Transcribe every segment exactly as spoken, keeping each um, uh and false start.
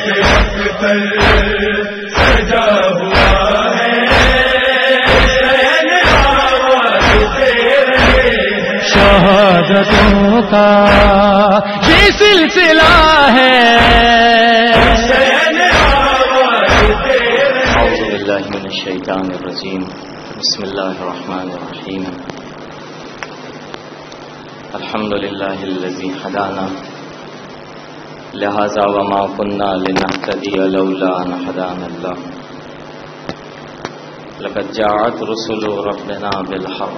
سجا ہوا ہے شہادتوں کا یہ سلسلہ ہے. اعوذ باللہ من الشیطان الرجیم. بسم اللہ الرحمن الرحیم. الحمد للہ الذی ہدانا لہذا وما كنا لنهتدی لولا ان هدانا اللہ. لقد جاءت رسل ربنا بالحق.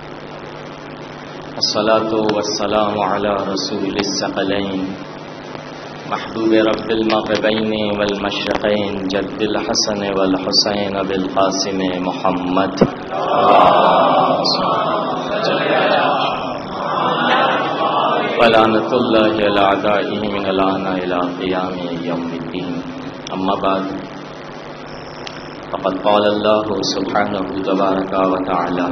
الصلاة والسلام على رسول الثقلين محبوب رب المغربين والمشرقين جد الحسن والحسين بالقاسم محمد. ولعنة الله على أعدائه من الآن إلى قيام يوم الدين. أما بعد فقد قال الله سبحانه تبارك وتعالى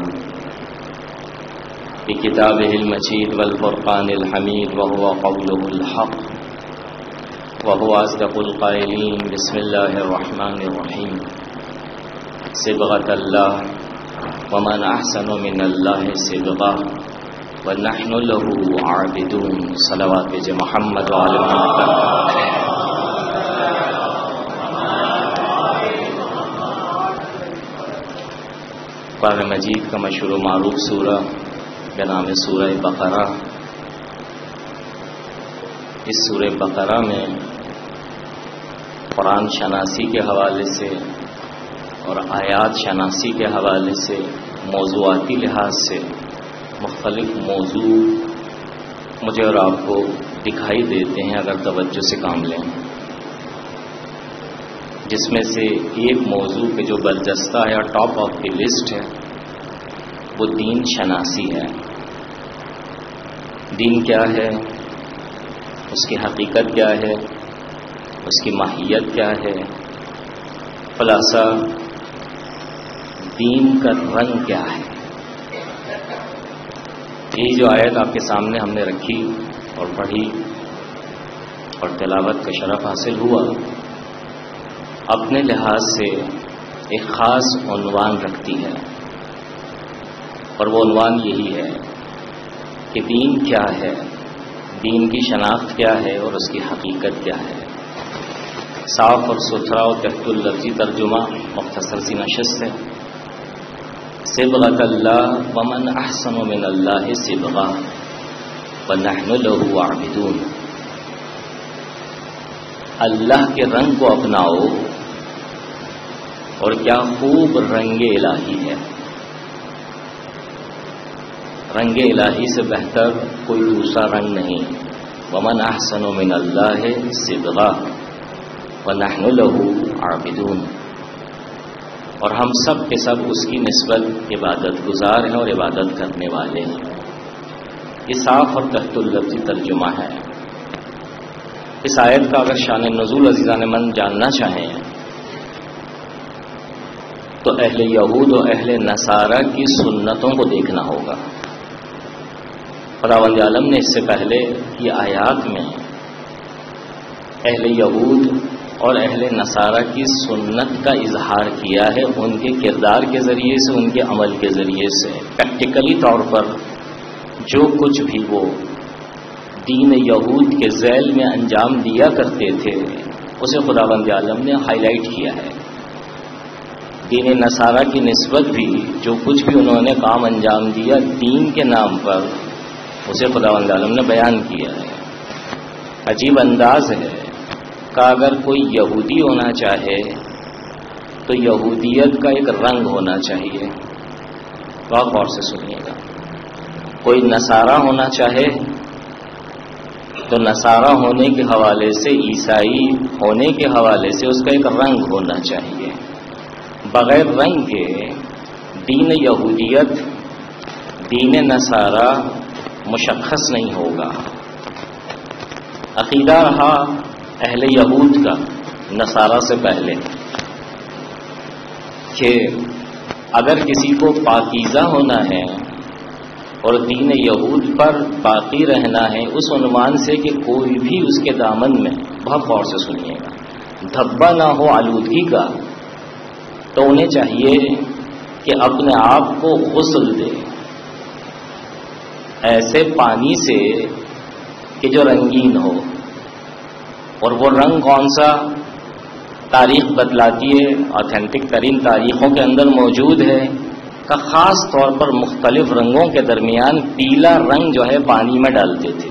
في كتابه المجيد والفرقان الحميد وهو قوله الحق وهو أصدق القائلين. بسم الله الرحمن الرحيم. صبغة الله ومن أحسن من الله صبغة ونحن له عابدون. صلوات محمد وعلى محمد. قرآن مجید کا مشہور و معروف سورہ کا نام ہے سورہ بقرہ. اس سورہ بقرہ میں قرآن شناسی کے حوالے سے اور آیات شناسی کے حوالے سے موضوعاتی لحاظ سے مختلف موضوع مجھے اور آپ کو دکھائی دیتے ہیں اگر توجہ سے کام لیں. جس میں سے ایک موضوع کے جو برجستہ ہے اور ٹاپ آف دی لسٹ ہے وہ دین شناسی ہے. دین کیا ہے، اس کی حقیقت کیا ہے، اس کی ماہیت کیا ہے، خلاصہ دین کا رنگ کیا ہے. یہ جو آیت آپ کے سامنے ہم نے رکھی اور پڑھی اور تلاوت کا شرف حاصل ہوا، اپنے لحاظ سے ایک خاص عنوان رکھتی ہے، اور وہ عنوان یہی ہے کہ دین کیا ہے، دین کی شناخت کیا ہے اور اس کی حقیقت کیا ہے. صاف اور ستھرا اور تحت اللفظی ترجمہ مختصر سی نشست ہے. صبغۃ اللہ ومن احسن من اللہ صبغہ ونحن له عابدون. اللہ کے رنگ کو اپناؤ اور کیا خوب رنگ الہی ہے. رنگ الہی سے بہتر کوئی دوسرا رنگ نہیں. ومن احسن من اللہ صبغہ ونحن له عابدون. اور ہم سب کے سب اس کی نسبت عبادت گزار ہیں اور عبادت کرنے والے ہیں. یہ صاف اور تحت اللفظی ترجمہ ہے. اس آیت کا اگر شان نزول عزیزان من جاننا چاہیں تو اہل یہود و اہل نصارہ کی سنتوں کو دیکھنا ہوگا. خداوند عالم نے اس سے پہلے کی آیات میں اہل یہود اور اہل نصارہ کی سنت کا اظہار کیا ہے، ان کے کردار کے ذریعے سے، ان کے عمل کے ذریعے سے. پریکٹیکلی طور پر جو کچھ بھی وہ دین یہود کے ذیل میں انجام دیا کرتے تھے اسے خداوند عالم نے ہائی لائٹ کیا ہے. دین نصارہ کی نسبت بھی جو کچھ بھی انہوں نے کام انجام دیا دین کے نام پر اسے خداوند عالم نے بیان کیا ہے. عجیب انداز ہے کہ اگر کوئی یہودی ہونا چاہے تو یہودیت کا ایک رنگ ہونا چاہیے. بہت غور سے سنیے گا. کوئی نصارہ ہونا چاہے تو نصارہ ہونے کے حوالے سے، عیسائی ہونے کے حوالے سے اس کا ایک رنگ ہونا چاہیے. بغیر رنگ کے دین یہودیت، دین نصارہ مشخص نہیں ہوگا. عقیدہ رہا اہل یہود کا نصارہ سے پہلے کہ اگر کسی کو پاکیزہ ہونا ہے اور دین یہود پر باقی رہنا ہے اس عنوان سے کہ کوئی بھی اس کے دامن میں، بہت غور سے سنیے گا، دھبا نہ ہو آلودگی کا، تو انہیں چاہیے کہ اپنے آپ کو غسل دے ایسے پانی سے کہ جو رنگین ہو. اور وہ رنگ کون سا؟ تاریخ بتلاتی ہے، آتھینٹک ترین تاریخوں کے اندر موجود ہے کہ خاص طور پر مختلف رنگوں کے درمیان پیلا رنگ جو ہے پانی میں ڈالتے تھے.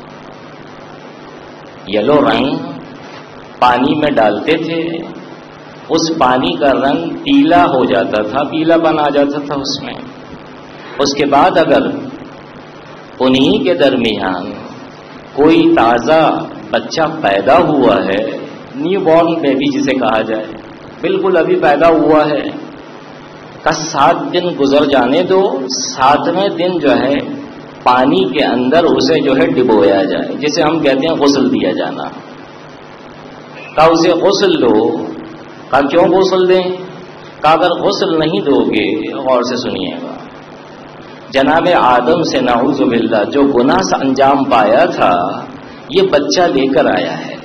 یلو رنگ پانی میں ڈالتے تھے، اس پانی کا رنگ پیلا ہو جاتا تھا، پیلا پن آ جاتا تھا اس میں. اس کے بعد اگر انہی کے درمیان کوئی تازہ بچہ پیدا ہوا ہے، نیو بورن بیبی جسے کہا جائے، بالکل ابھی پیدا ہوا ہے، کا سات دن گزر جانے دو، ساتویں دن جو ہے پانی کے اندر اسے جو ہے ڈبویا جائے، جسے ہم کہتے ہیں غسل دیا جانا. کا اسے غسل دو. کا کیوں غسل دیں؟ کا اگر غسل نہیں دو گے، غور سے سنیے گا، جناب آدم سے نعوذ باللہ جو گناہ سے انجام پایا تھا یہ بچہ لے کر آیا ہے.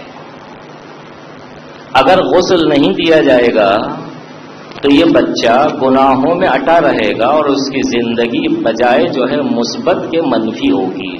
اگر غسل نہیں دیا جائے گا تو یہ بچہ گناہوں میں اٹا رہے گا اور اس کی زندگی بجائے جو ہے مثبت کے منفی ہوگی.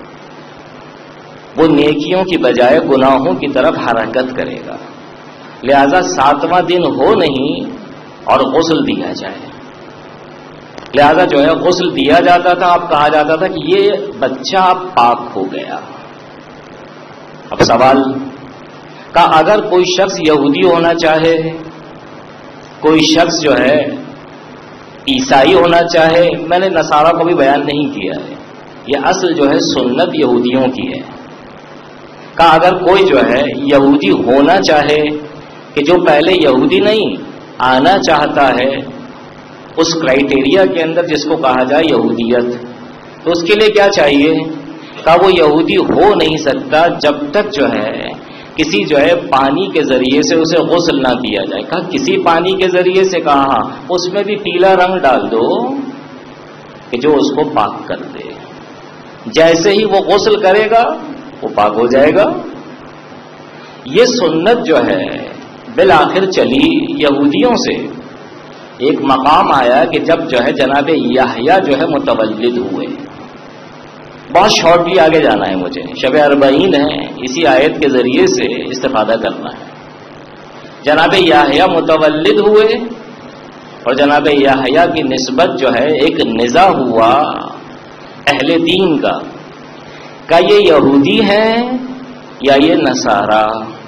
وہ نیکیوں کی بجائے گناہوں کی طرف حرکت کرے گا. لہذا ساتواں دن ہو نہیں اور غسل دیا جائے. لہذا جو ہے غسل دیا جاتا تھا، اب کہا جاتا تھا کہ یہ بچہ اب پاک ہو گیا. اب سوال کا اگر کوئی شخص یہودی ہونا چاہے، کوئی شخص جو ہے عیسائی ہونا چاہے، میں نے نصارہ کو بھی بیان نہیں کیا ہے، یہ اصل جو ہے سنت یہودیوں کی ہے. کہ اگر کوئی جو ہے یہودی ہونا چاہے، کہ جو پہلے یہودی نہیں آنا چاہتا ہے اس کرائٹیریا کے اندر جس کو کہا جائے یہودیت، تو اس کے لیے کیا چاہیے؟ کہ وہ یہودی ہو نہیں سکتا جب تک جو ہے کسی جو ہے پانی کے ذریعے سے اسے غسل نہ کیا جائے. کہا کسی پانی کے ذریعے سے؟ کہا اس میں بھی پیلا رنگ ڈال دو کہ جو اس کو پاک کر دے. جیسے ہی وہ غسل کرے گا وہ پاک ہو جائے گا. یہ سنت جو ہے بالآخر چلی یہودیوں سے. ایک مقام آیا کہ جب جو ہے جناب یحییٰ جو ہے متولد ہوئے. بہت شارٹلی آگے جانا ہے مجھے، شب اربعین ہے، اسی آیت کے ذریعے سے استفادہ کرنا ہے. جناب یحییٰ متولد ہوئے اور جناب یحییٰ کی نسبت جو ہے ایک نزاع ہوا اہل دین کا، کہ یہ یہودی ہیں یا یہ نصارہ.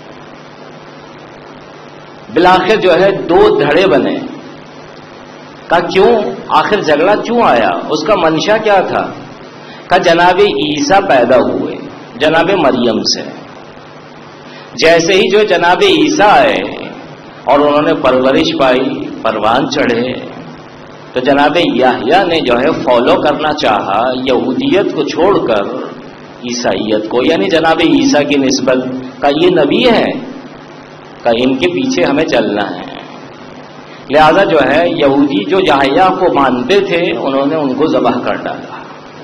بالآخر جو ہے دو دھڑے بنے. کہ کیوں؟ آخر جھگڑا کیوں آیا؟ اس کا منشا کیا تھا؟ کہ جناب عیسیٰ پیدا ہوئے جناب مریم سے. جیسے ہی جو جناب عیسیٰ آئے اور انہوں نے پرورش پائی، پروان چڑھے، تو جناب یحییٰ نے جو ہے فالو کرنا چاہا یہودیت کو چھوڑ کر عیسائیت کو، یعنی جناب عیسیٰ کی نسبت. کا یہ نبی ہے، کہ ان کے پیچھے ہمیں چلنا ہے. لہذا جو ہے یہودی جو یحییٰ کو مانتے تھے انہوں نے ان کو ذبح کر ڈالا.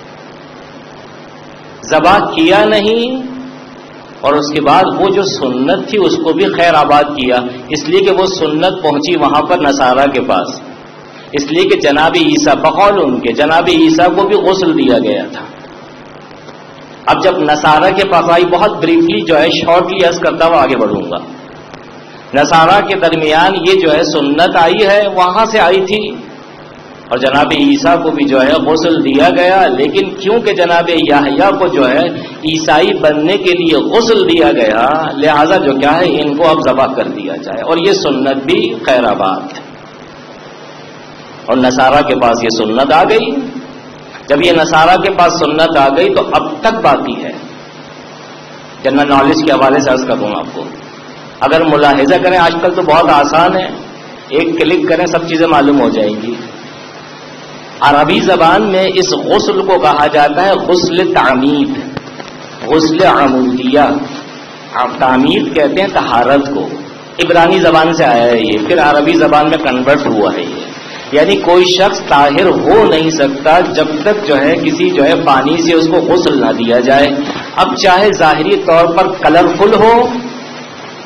ذبح کیا نہیں اور اس کے بعد وہ جو سنت تھی اس کو بھی خیر آباد کیا، اس لیے کہ وہ سنت پہنچی وہاں پر نصارہ کے پاس. اس لیے کہ جناب عیسیٰ بقول ان کے جناب عیسیٰ کو بھی غسل دیا گیا تھا. اب جب نصارہ کے پاس آئی، بہت بریفلی جو ہے شارٹلی عرض کرتا ہوا آگے بڑھوں گا، نصارہ کے درمیان یہ جو ہے سنت آئی ہے وہاں سے آئی تھی اور جناب عیسیٰ کو بھی جو ہے غسل دیا گیا. لیکن کیونکہ جناب یحییٰ کو جو ہے عیسائی بننے کے لیے غسل دیا گیا، لہذا جو کیا ہے ان کو اب ذبح کر دیا جائے، اور یہ سنت بھی خیر آباد ہے. اور نصارہ کے پاس یہ سنت آ گئی. جب یہ نصارہ کے پاس سنت آ گئی تو اب تک باقی ہے. جنرل نالج کے حوالے سے عرض کروں آپ کو، اگر ملاحظہ کریں آج کل تو بہت آسان ہے، ایک کلک کریں سب چیزیں معلوم ہو جائیں گی. عربی زبان میں اس غسل کو کہا جاتا ہے غسل تعمید، غسل عمودیہ. آپ تعمید کہتے ہیں طہارت کو، عبرانی زبان سے آیا ہے یہ، پھر عربی زبان میں کنورٹ ہوا ہے یہ. یعنی کوئی شخص طاہر ہو نہیں سکتا جب تک جو ہے کسی جو ہے پانی سے اس کو غسل نہ دیا جائے. اب چاہے ظاہری طور پر کلرفل ہو،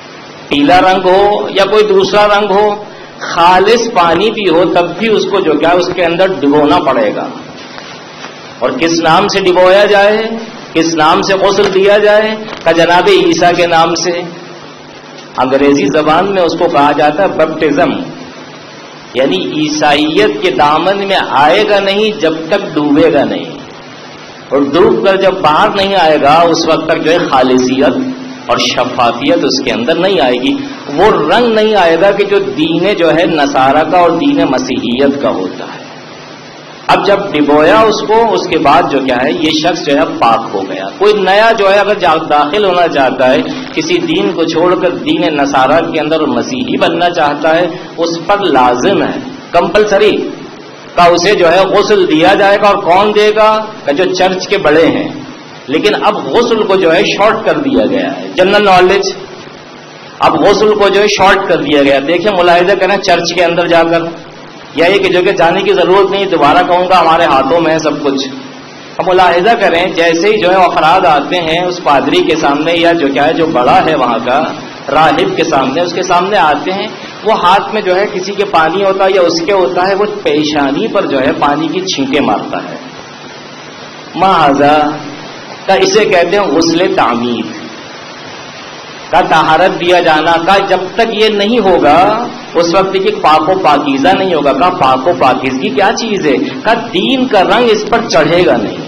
پیلا رنگ ہو یا کوئی دوسرا رنگ ہو، خالص پانی بھی ہو تب بھی اس کو جو کیا اس کے اندر ڈبونا پڑے گا. اور کس نام سے ڈبویا جائے، کس نام سے غسل دیا جائے؟ کہ جناب عیسیٰ کے نام سے. انگریزی زبان میں اس کو کہا جاتا ہے بیپٹزم، یعنی عیسائیت کے دامن میں آئے گا نہیں جب تک ڈوبے گا نہیں، اور ڈوب کر جب باہر نہیں آئے گا اس وقت تک جو ہے خالصیت اور شفافیت اس کے اندر نہیں آئے گی. وہ رنگ نہیں آئے گا کہ جو دین جو ہے نصارہ کا اور دین مسیحیت کا ہوتا ہے. اب جب ڈبویا اس کو، اس کے بعد جو کیا ہے یہ شخص جو ہے پاک ہو گیا. کوئی نیا جو ہے اگر داخل ہونا چاہتا ہے کسی دین کو چھوڑ کر دین نصارہ کے اندر مسیحی بننا چاہتا ہے، اس پر لازم ہے، کمپلسری کا اسے جو ہے غسل دیا جائے گا. اور کون دے گا؟ کہ جو چرچ کے بڑے ہیں. لیکن اب غسل کو جو ہے شارٹ کر دیا گیا ہے، جنرل نالج. اب غسل کو جو ہے شارٹ کر دیا گیا. دیکھیں ملاحظہ کریں چرچ کے اندر جا کر، یا یہ کہ جو کہ جانے کی ضرورت نہیں، دوبارہ کہوں گا ہمارے ہاتھوں میں ہے سب کچھ. اب ملاحظہ کریں جیسے ہی جو ہے افراد آتے ہیں اس پادری کے سامنے، یا جو کیا ہے جو بڑا ہے وہاں کا راہب کے سامنے، اس کے سامنے آتے ہیں، وہ ہاتھ میں جو ہے کسی کے پانی ہوتا ہے یا اس کے ہوتا ہے، وہ پیشانی پر جو ہے پانی کی چھینکیں مارتا ہے. مہذا کا اسے کہتے ہیں غسل تعمید کا، طہارت دیا جانا کا. جب تک یہ نہیں ہوگا اس وقت کہ پاک و پاکیزہ نہیں ہوگا. کا پاک و پاکیزگی کیا چیز ہے؟ کا دین کا رنگ اس پر چڑھے گا نہیں،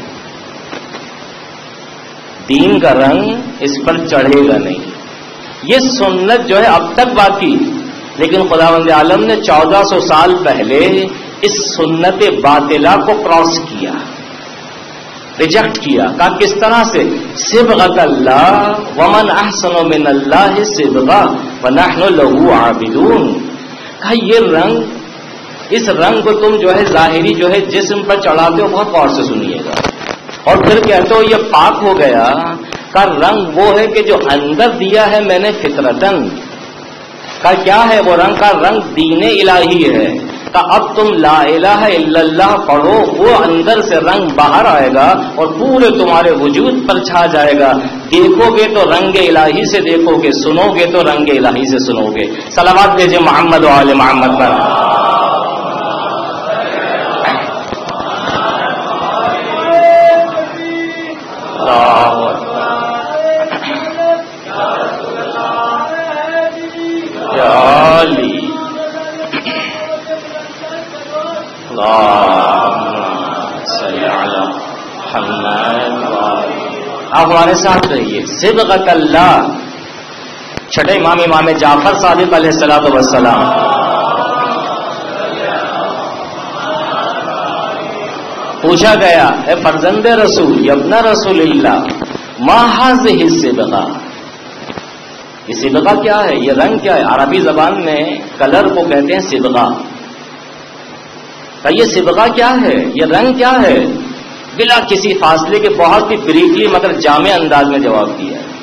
دین کا رنگ اس پر چڑھے گا نہیں. یہ سنت جو ہے اب تک باقی، لیکن خداوند عالم نے چودہ سو سال پہلے اس سنت باطلہ کو کراس کیا، ریجیکٹ کیا. کہا کس طرح سے؟ صبغۃ اللہ ومن احسن من اللہ صبغہ ونحن له عابدون. کہا یہ رنگ، اس رنگ کو تم جو ہے ظاہری جو ہے جسم پر چڑھاتے ہو، بہت غور سے سنیے گا، اور پھر کہتے ہو یہ پاک ہو گیا. کا رنگ وہ ہے کہ جو اندر دیا ہے میں نے فطرتن. کا کیا ہے وہ رنگ؟ کا رنگ دین الہی ہے. کا اب تم لا الہ الا اللہ پڑھو، وہ اندر سے رنگ باہر آئے گا اور پورے تمہارے وجود پر چھا جائے گا. دیکھو گے تو رنگ الہی سے دیکھو گے، سنو گے تو رنگ الہی سے سنو گے. صلوات بھیجے محمد و آل محمد پر. آپ ہمارے ساتھ رہیے. صبغۃ اللہ. چھٹے امام امام جعفر صادق علیہ الصلوۃ والسلام. پوچھا گیا اے فرزند رسول ابن رسول اللہ ما هذه الصبغہ، یہ صبغہ کیا ہے، یہ رنگ کیا ہے؟ عربی زبان میں کلر کو کہتے ہیں صبغہ. یہ صبغہ کیا ہے، یہ رنگ کیا ہے؟ بلا کسی فاصلے کے بہت ہی بریفلی مگر جامع انداز میں جواب دیا ہے.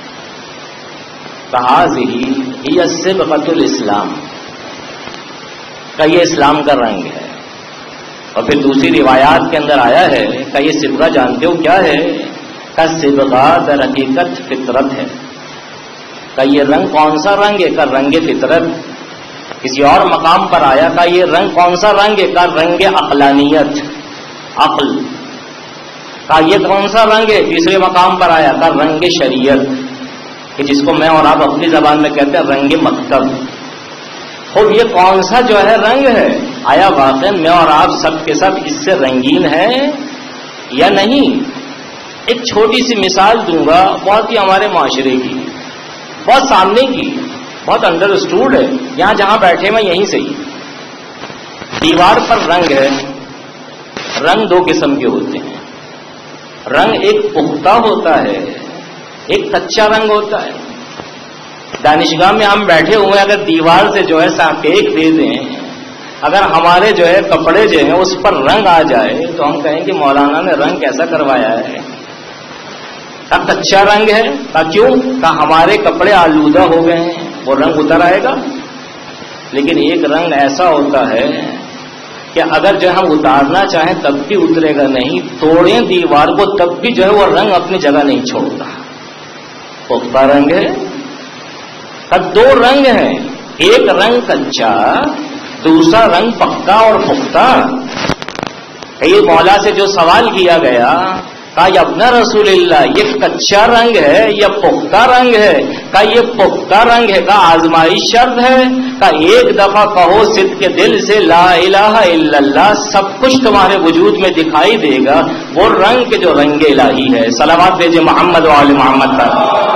فہذہ ہی صبغۃ الاسلام. کا یہ اسلام کا رنگ ہے. اور پھر دوسری روایات کے اندر آیا ہے کہ یہ صبغہ جانتے ہو کیا ہے؟ کا صبغہ در حقیقت فطرت ہے. کا یہ رنگ کون سا رنگ ہے؟ کا رنگ فطرت. کسی اور مقام پر آیا کا یہ رنگ کون سا رنگ ہے؟ کا رنگ عقلانیت، عقل. کا یہ کون سا رنگ ہے؟ تیسرے مقام پر آیا کا رنگ شریعت، کہ جس کو میں اور آپ اپنی زبان میں کہتے ہیں رنگ مکتب. خود یہ کون سا جو ہے رنگ ہے؟ آیا واقعا میں اور آپ سب کے سب اس سے رنگین ہیں یا نہیں؟ ایک چھوٹی سی مثال دوں گا، بہت ہی ہمارے معاشرے کی، بہت سامنے کی، بہت انڈرسٹوڈ ہے. یہاں جہاں بیٹھے میں یہیں سے ہی. دیوار پر رنگ ہے. رنگ دو قسم کے ہوتے ہیں. رنگ ایک پختہ ہوتا ہے، ایک کچا رنگ ہوتا ہے. دانشگاہ میں ہم بیٹھے ہوئے ہیں، اگر دیوار سے جو ہے ساپیک دے دیں، اگر ہمارے جو ہے کپڑے جو ہیں اس پر رنگ آ جائے تو ہم کہیں کہ مولانا نے رنگ کیسا کروایا ہے. اب کچا رنگ ہے. کیوں؟ کہ ہمارے کپڑے آلودہ ہو گئے ہیں، وہ رنگ اتر آئے گا. لیکن ایک رنگ ایسا ہوتا ہے کہ اگر جو ہم اتارنا چاہیں تب بھی اترے گا نہیں، توڑیں دیوار کو تب بھی جو ہے وہ رنگ اپنی جگہ نہیں چھوڑتا. پختہ رنگ ہے. دو رنگ ہیں، ایک رنگ کچا، دوسرا رنگ پکا اور پختہ. یہ مولا سے جو سوال کیا گیا، کہا یا ابن رسول اللہ یہ کچا رنگ ہے یا پختہ رنگ ہے؟ کہا یہ پختہ رنگ ہے. کہا آزمائش شرط ہے؟ کہا ایک دفعہ کہو صدق کے دل سے لا الہ الا اللہ، سب کچھ تمہارے وجود میں دکھائی دے گا. وہ رنگ کے جو رنگ الہی ہے. صلوات بھیجے محمد و آل محمد پر.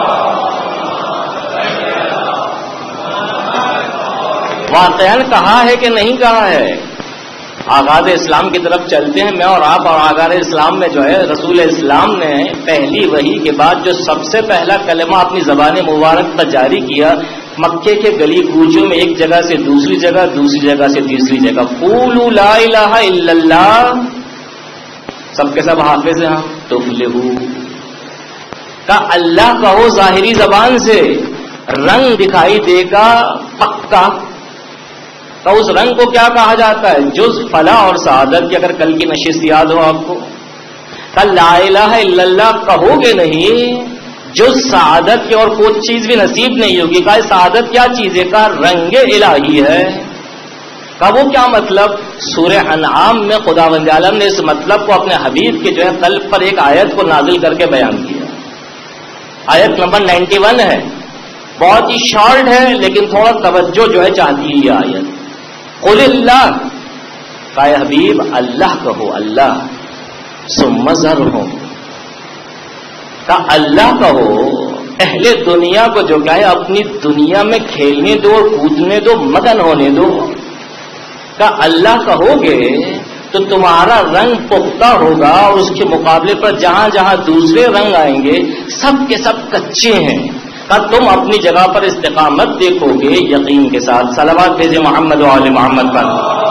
واقعاً کہا ہے کہ نہیں کہا ہے؟ آغاز اسلام کی طرف چلتے ہیں میں اور آپ. اور آغاز اسلام میں جو ہے رسول اسلام نے پہلی وحی کے بعد جو سب سے پہلا کلمہ اپنی زبان مبارک پر جاری کیا، مکے کے گلی کوچوں میں ایک جگہ سے دوسری جگہ، دوسری جگہ سے تیسری جگہ، قولوا لا الہ الا اللہ. سب کے سب حافظ ہیں تفلحو. کا اللہ کہو ظاہری زبان سے، رنگ دکھائی دے گا پکا. تو اس رنگ کو کیا کہا جاتا ہے؟ جز فلاح اور سعادت کی. اگر کل کی نشست یاد ہو آپ کو، کل لا الہ الا اللہ کہو گے نہیں، جز سعادت کی اور کوئی چیز بھی نصیب نہیں ہوگی. کہا سعادت کیا چیز ہے؟ کا رنگ الہی ہے. کا وہ کیا مطلب؟ سورہ انعام میں خداوند عالم نے اس مطلب کو اپنے حبیب کے جو ہے قلب پر ایک آیت کو نازل کر کے بیان کیا. آیت نمبر نائنٹی ون ہے، بہت ہی شارٹ ہے لیکن تھوڑا توجہ جو ہے چاہتی ہے یہ آیت. قل اللہ، کہ حبیب اللہ کہو، اللہ. ثم ذرہم، کہ اللہ کہو اہل دنیا کو جو کہے اپنی دنیا میں کھیلنے دو اور کودنے دو، مگن ہونے دو. کہ اللہ کہو گے تو تمہارا رنگ پختہ ہوگا اور اس کے مقابلے پر جہاں جہاں دوسرے رنگ آئیں گے سب کے سب کچے ہیں. کہ تم اپنی جگہ پر استقامت دیکھو گے یقین کے ساتھ. صلوات بھیجے محمد و آل محمد پر.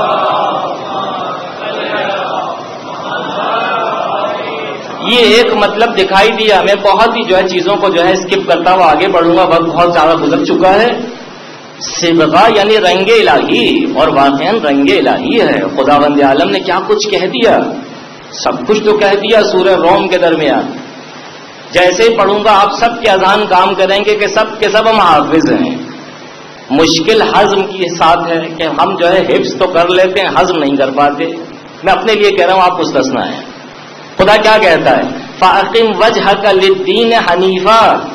یہ ایک مطلب دکھائی دیا. میں بہت ہی جو ہے چیزوں کو جو ہے اسکپ کرتا ہوا آگے بڑھوں گا، وقت بہت زیادہ گزر چکا ہے. صبغہ یعنی رنگ الہی، اور واقعاً رنگ الہی ہے. خداوند عالم نے کیا کچھ کہہ دیا، سب کچھ تو کہہ دیا سورہ روم کے درمیان. جیسے ہی پڑھوں گا آپ سب کے اذہان کام کریں گے کہ سب کے سب ہم حافظ ہیں. مشکل ہضم کے ساتھ ہے کہ ہم جو ہے حفظ تو کر لیتے ہیں، ہضم نہیں کر پاتے. میں اپنے لیے کہہ رہا ہوں، آپ مستثنا ہیں. خدا کیا کہتا ہے؟ فَأَقِمْ وَجْهَكَ لِلدِّينِ حَنِيفًا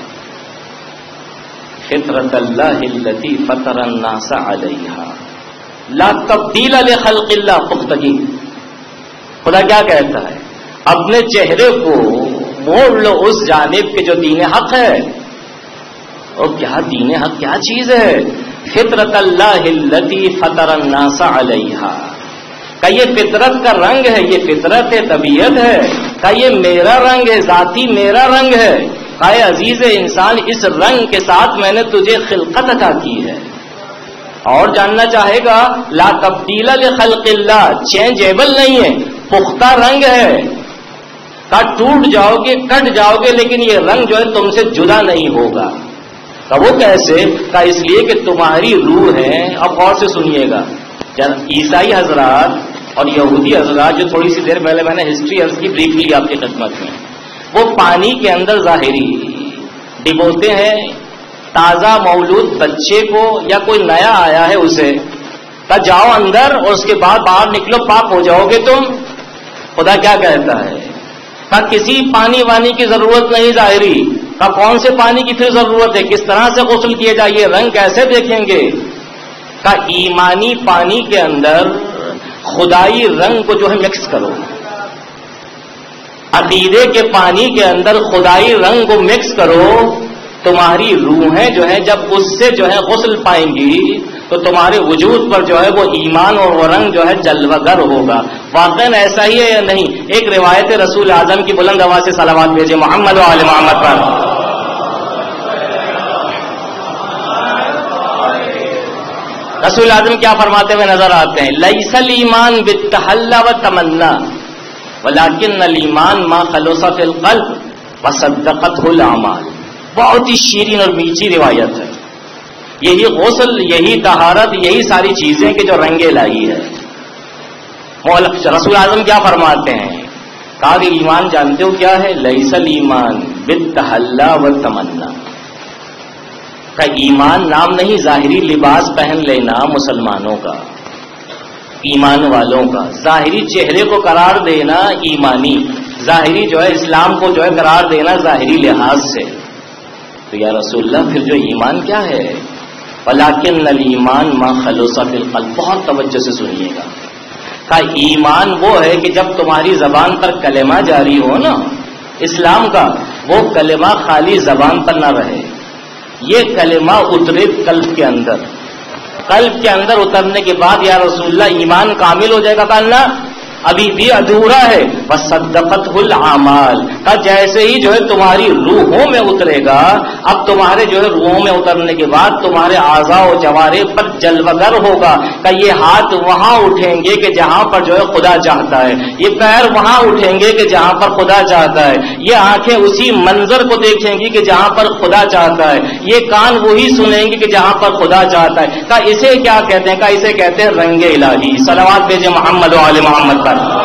فطرت اللہ التي فطر الناس علیہا لا تبدیل لخلق اللہ. پختگی. خدا کیا کہتا ہے؟ اپنے چہرے کو موڑ لو اس جانب کے جو دین حق ہے. اور کیا دین حق کیا چیز ہے؟ فطرت اللہ التي فطر الناس علیہا. کہ یہ فطرت کا رنگ ہے، یہ فطرت ہے، طبیعت ہے. کہ یہ میرا رنگ ہے، ذاتی میرا رنگ ہے. اے عزیز انسان، اس رنگ کے ساتھ میں نے تجھے خلقت عطا کی ہے. اور جاننا چاہے گا لا تبدیل لخلق اللہ، چینجیبل نہیں ہے، پختہ رنگ ہے. کا ٹوٹ جاؤ گے، کٹ جاؤ گے، لیکن یہ رنگ جو ہے تم سے جدا نہیں ہوگا. کا وہ کیسے؟ کا اس لیے کہ تمہاری روح ہے. اب غور سے سنیے گا. عیسائی حضرات اور یہودی حضرات، جو تھوڑی سی دیر پہلے میں نے ہسٹری عرض کی بریفلی آپ کی خدمت میں، وہ پانی کے اندر ظاہری ڈبوتے ہیں تازہ مولود بچے کو یا کوئی نیا آیا ہے اسے. کہ جاؤ اندر اور اس کے بعد باہر نکلو، پاک ہو جاؤ گے تم. خدا کیا کہتا ہے؟ کہ کسی پانی وانی کی ضرورت نہیں ظاہری. کہ کون سے پانی کی پھر ضرورت ہے؟ کس طرح سے غسل کیے جائے، رنگ کیسے دیکھیں گے؟ کہ ایمانی پانی کے اندر خدائی رنگ کو جو ہے مکس کرو. عقیدے کے پانی کے اندر خدائی رنگ کو مکس کرو. تمہاری روحیں جو ہے جب اس سے جو ہے غسل پائیں گی تو تمہارے وجود پر جو ہے وہ ایمان اور وہ رنگ جو ہے جلوگر ہوگا. واقعاً ایسا ہی ہے یا نہیں؟ ایک روایت رسول اعظم کی بلند آواز سے صلوات بھیجے محمد و آل محمد پر. رسول اعظم کیا فرماتے ہوئے نظر آتے ہیں؟ لیس الایمان بالتحلی والتمنا ولیکن الایمان ما خلص فی القلب وصدقته الاعمال. بہت ہی شیرین اور میٹھی روایت ہے. یہی غسل، یہی طہارت، یہی ساری چیزیں کہ جو رنگ الہی ہے. رسول اعظم کیا فرماتے ہیں؟ کہا کہ ایمان جانتے ہو کیا ہے؟ لیس الایمان بالتحلی والتمنا. کا ایمان نام نہیں ظاہری لباس پہن لینا مسلمانوں کا، ایمان والوں کا، ظاہری چہرے کو قرار دینا ایمانی، ظاہری جو ہے اسلام کو جو ہے قرار دینا ظاہری لحاظ سے. تو یا رسول اللہ پھر جو ایمان کیا ہے؟ ولیکن الایمان ما خلص فی القلب. بہت توجہ سے سنیے گا. کا ایمان وہ ہے کہ جب تمہاری زبان پر کلمہ جاری ہو نا اسلام کا، وہ کلمہ خالی زبان پر نہ رہے، یہ کلمہ اترے قلب کے اندر. قلب کے اندر اترنے کے بعد یا رسول اللہ ایمان کامل ہو جائے گا. کہنا ابھی بھی ادھورا ہے. وصدقتہ الاعمال. کا جیسے ہی جو ہے تمہاری روحوں میں اترے گا، اب تمہارے جو ہے روحوں میں اترنے کے بعد تمہارے اعضاء و جوارح پر جلوگر ہوگا. کہ یہ ہاتھ وہاں اٹھیں گے کہ جہاں پر جو ہے خدا چاہتا ہے، یہ پیر وہاں اٹھیں گے کہ جہاں پر خدا چاہتا ہے، یہ آنکھیں اسی منظر کو دیکھیں گی کہ جہاں پر خدا چاہتا ہے، یہ کان وہی سنیں گے کہ جہاں پر خدا چاہتا ہے. کہ اسے کیا کہتے ہیں؟ کہ اسے کہتے ہیں رنگ الہی. صلوات بھیجے محمد و آل محمد.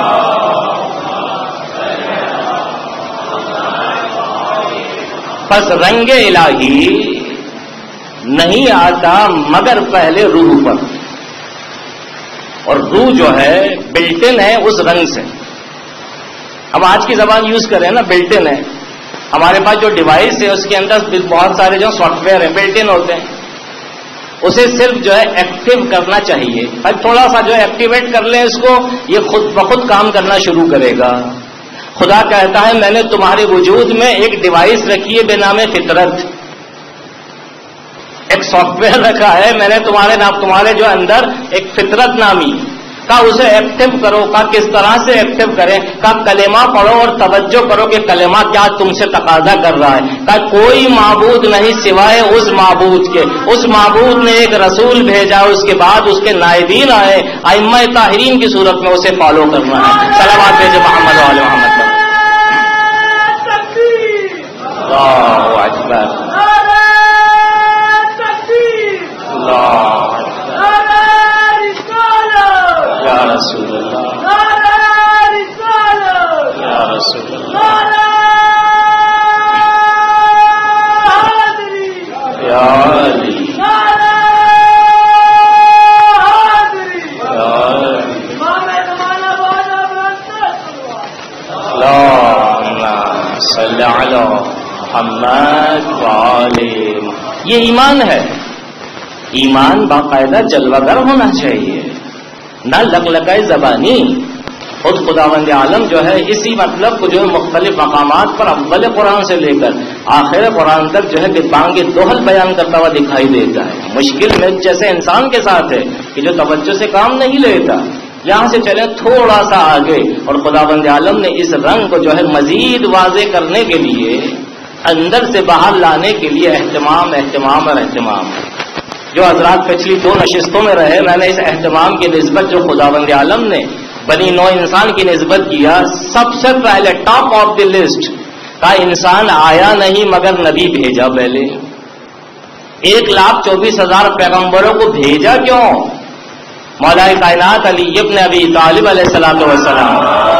پس رنگ الہی نہیں آتا مگر پہلے روح پر، اور روح جو ہے بلٹن ہے اس رنگ سے. ہم آج کی زبان یوز کر رہے ہیں نا، بلٹن ہے. ہمارے پاس جو ڈیوائس ہے اس کے اندر بہت سارے جو سافٹ ویئر ہیں بلٹن ہوتے ہیں، اسے صرف جو ہے ایکٹیو کرنا چاہیے. اب تھوڑا سا جو ہے ایکٹیویٹ کر لیں اس کو، یہ خود بخود کام کرنا شروع کرے گا. خدا کہتا ہے میں نے تمہارے وجود میں ایک ڈیوائس رکھی ہے بے نام فطرت، ایک سافٹ ویئر رکھا ہے میں نے تمہارے نام تمہارے جو اندر ایک فطرت نامی. کا اسے ایکٹیو کرو. کا کس طرح سے ایکٹیو کریں؟ کا کلمہ پڑھو اور توجہ کرو کہ کلمہ کیا تم سے تقاضا کر رہا ہے. کا کوئی معبود نہیں سوائے اس معبود کے. اس معبود نے ایک رسول بھیجا، اس کے بعد اس کے نائبین آئے ائمہ طاہرین کی صورت میں اسے فالو کرنا ہے. صلوات بھیجے محمد و آل محمد پر. اللہ اکبر. اللہ یا رسول اللہ، یا رسول اللہ، یا علی، اللہم صلی علی محمد وآلہ. یہ ایمان ہے. ایمان باقاعدہ جلوگر ہونا چاہیے، نہ لگلگائے زبانی. خود خداوند عالم جو ہے اسی مطلب کو جو ہے مختلف مقامات پر اول قرآن سے لے کر آخر قرآن تک جو ہے کہ بانگ دوہل بیان کرتا ہوا دکھائی دیتا ہے. مشکل میں جیسے انسان کے ساتھ ہے کہ جو توجہ سے کام نہیں لیتا. یہاں سے چلے تھوڑا سا آگے، اور خداوند عالم نے اس رنگ کو جو ہے مزید واضح کرنے کے لیے، اندر سے باہر لانے کے لیے اہتمام اہتمام اور اہتمام. جو حضرات پچھلی دو نشستوں میں رہے، میں نے اس اہتمام کی نسبت جو خداوند عالم نے بنی نو انسان کی نسبت کیا، سب سے پہلے ٹاپ آف دی لسٹ کا انسان آیا نہیں مگر نبی بھیجا. پہلے ایک لاکھ چوبیس ہزار پیغمبروں کو بھیجا کیوں؟ مولا کائنات علی ابن ابی طالب علیہ الصلوۃ والسلام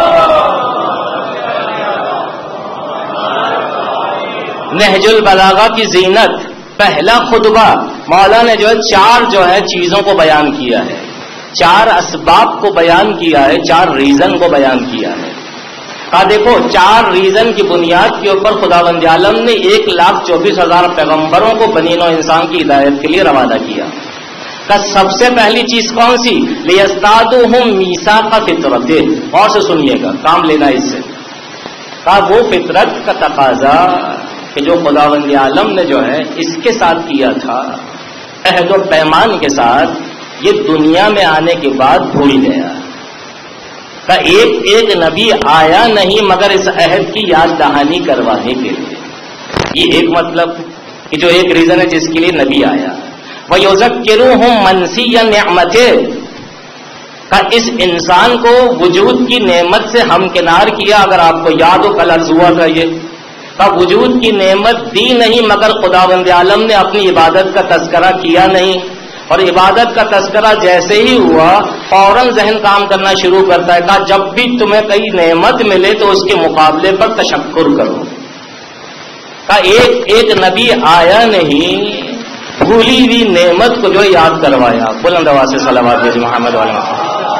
نہج البلاغہ کی زینت پہلا خطبہ مولا نے جو ہے چار جو ہے چیزوں کو بیان کیا ہے، چار اسباب کو بیان کیا ہے، چار ریزن کو بیان کیا ہے. کہا دیکھو چار ریزن کی بنیاد کے اوپر خداوند عالم نے ایک لاکھ چوبیس ہزار پیغمبروں کو بنی نوع انسان کی ہدایت کے لیے روانہ کیا. کا سب سے پہلی چیز کون سی؟ لیستادوہم میثاق فطرت. اور سے سنیے گا، کام لینا اس سے. کہا وہ فطرت کا تقاضا کہ جو خداوند عالم نے جو ہے اس کے ساتھ کیا تھا عہد و پیمان کے ساتھ، یہ دنیا میں آنے کے بعد بھول گیا. کہ ایک ایک نبی آیا نہیں مگر اس عہد کی یاد دہانی کروانے کے لیے. یہ ایک مطلب کہ جو ایک ریزن ہے جس کے لیے نبی آیا. وَيُذَكِّرُهُمْ مَنْسِيَ نِعْمَتِهِ. کہ اس انسان کو وجود کی نعمت سے ہمکنار کیا. اگر آپ کو یاد ہو کل عرض ہوا تھا یہ کہ وجود کی نعمت دی نہیں مگر خداوند عالم نے اپنی عبادت کا تذکرہ کیا نہیں. اور عبادت کا تذکرہ جیسے ہی ہوا فوراً ذہن کام کرنا شروع کرتا ہے. کہا جب بھی تمہیں کئی نعمت ملے تو اس کے مقابلے پر تشکر کرو. کہا ایک ایک نبی آیا نہیں بھولی ہوئی نعمت کو جو ہے یاد کروایا. بلند آواز سے صلوات بھیجے محمد والے محمد.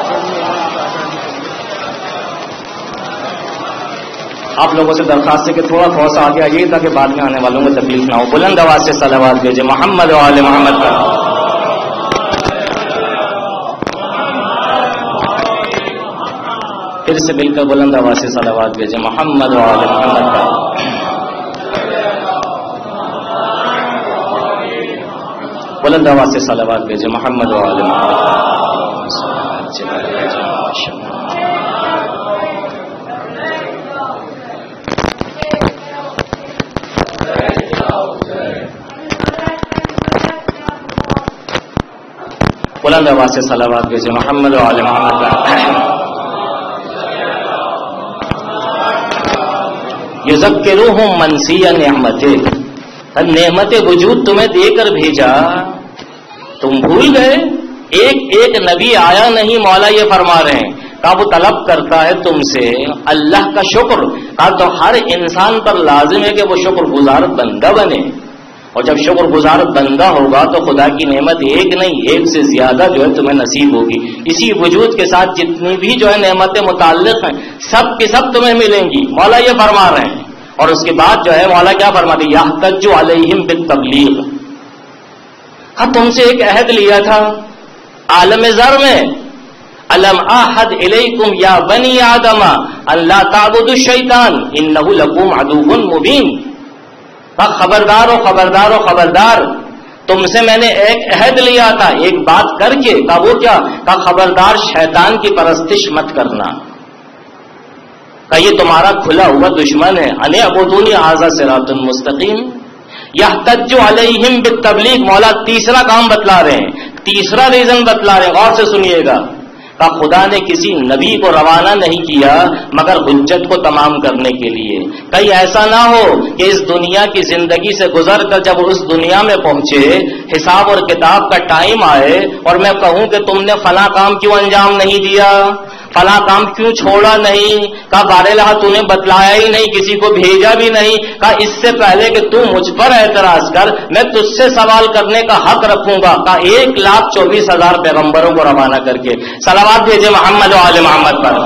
آپ لوگوں سے درخواست ہے کہ تھوڑا تھوڑا سا آگے آئیے تاکہ بعد میں آنے والوں کو تکلیف نہ ہو. بلند آواز سے صلوات بھیجے محمد والے محمد پر. پھر سے مل کر بلند آواز سے صلوات بھیجے محمد والے محمد پر. بلند آواز سے صلوات بھیجے محمد والے محمد. بلند آواز سے صلوات بھیجے محمد والے محمد پر. یذکرہم منسی نعمتہ، نعمت وجود تمہیں دے کر بھیجا، تم بھول گئے. ایک ایک نبی آیا نہیں، مولا یہ فرما رہے ہیں کہ وہ طلب کرتا ہے تم سے اللہ کا شکر. کہا تو ہر انسان پر لازم ہے کہ وہ شکر گزار بندہ بنے، اور جب شکر گزار بندہ ہوگا تو خدا کی نعمت ایک نہیں ایک سے زیادہ جو ہے تمہیں نصیب ہوگی. اسی وجود کے ساتھ جتنی بھی جو ہے نعمتیں متعلق ہیں سب کی سب تمہیں ملیں گی، مولا یہ فرما رہے ہیں. اور اس کے بعد جو ہے مولا کیا فرماتے ہیں، یحتج علیہم بالتبلیغ. ہاں تم سے ایک عہد لیا تھا عالم ذر میں، الم اعہد الیکم یا بنی آدم ان لا تعبدوا الشیطان انہ لکم عدو مبین. خبردار ہو خبردار ہو خبردار، تم سے میں نے ایک عہد لیا تھا ایک بات کر کے. کہا وہ کیا؟ کہا خبردار شیطان کی پرستش مت کرنا. کہ یہ تمہارا کھلا ہوا دشمن ہے. ان اعبدونی ھذا صراط مستقیم. یحتج علیہم بالتبلیغ. مولا تیسرا کام بتلا رہے ہیں، تیسرا ریزن بتلا رہے ہیں، غور سے سنیے گا. کہ خدا نے کسی نبی کو روانہ نہیں کیا مگر حجت کو تمام کرنے کے لیے. کہیں ایسا نہ ہو کہ اس دنیا کی زندگی سے گزر کر جب اس دنیا میں پہنچے حساب اور کتاب کا ٹائم آئے اور میں کہوں کہ تم نے فلاں کام کیوں انجام نہیں دیا، فلاں کام کیوں چھوڑا نہیں. کہا بارہا تو نے بتلایا ہی نہیں، کسی کو بھیجا بھی نہیں. کہا اس سے پہلے کہ تو مجھ پر اعتراض کر میں تجھ سے سوال کرنے کا حق رکھوں گا. کہا ایک لاکھ چوبیس ہزار پیغمبروں کو روانہ کر کے صلوات بھیجے محمد و آل محمد پر.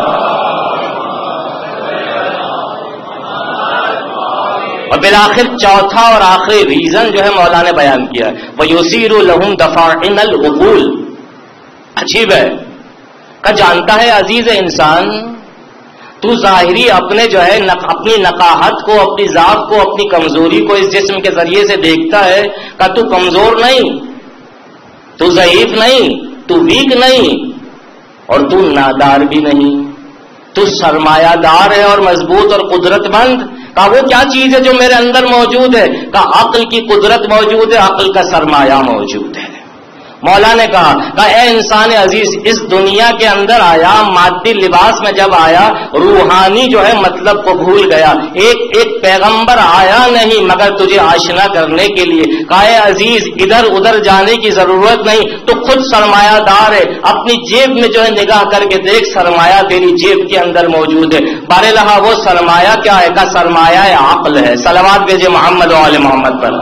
اور بالآخر چوتھا اور آخری ریزن جو ہے مولا نے بیان کیا، وَيُثِيرُ لَهُمْ دَفَاعِنَ الْعُقُولِ. عجیب ہے کہ جانتا ہے عزیز انسان، تو ظاہری اپنے جو ہے اپنی نقاہت کو، اپنی ذات کو، اپنی کمزوری کو اس جسم کے ذریعے سے دیکھتا ہے کہ تو کمزور نہیں، تو ضعیف نہیں، تو ویک نہیں، اور تو نادار بھی نہیں، تو سرمایہ دار ہے اور مضبوط اور قدرت مند. کہ وہ کیا چیز ہے جو میرے اندر موجود ہے؟ کہ عقل کی قدرت موجود ہے، عقل کا سرمایہ موجود ہے. مولا نے کہا کہ اے انسان عزیز، اس دنیا کے اندر آیا، مادی لباس میں جب آیا روحانی جو ہے مطلب کو بھول گیا. ایک ایک پیغمبر آیا نہیں مگر تجھے آشنا کرنے کے لیے. کہا اے عزیز ادھر ادھر جانے کی ضرورت نہیں، تو خود سرمایہ دار ہے. اپنی جیب میں جو ہے نگاہ کر کے دیکھ، سرمایہ تیری جیب کے اندر موجود ہے. بارہا وہ سرمایہ کیا ہے؟ کہ سرمایہ عقل ہے. صلوات بھیجے محمد و آل محمد پر.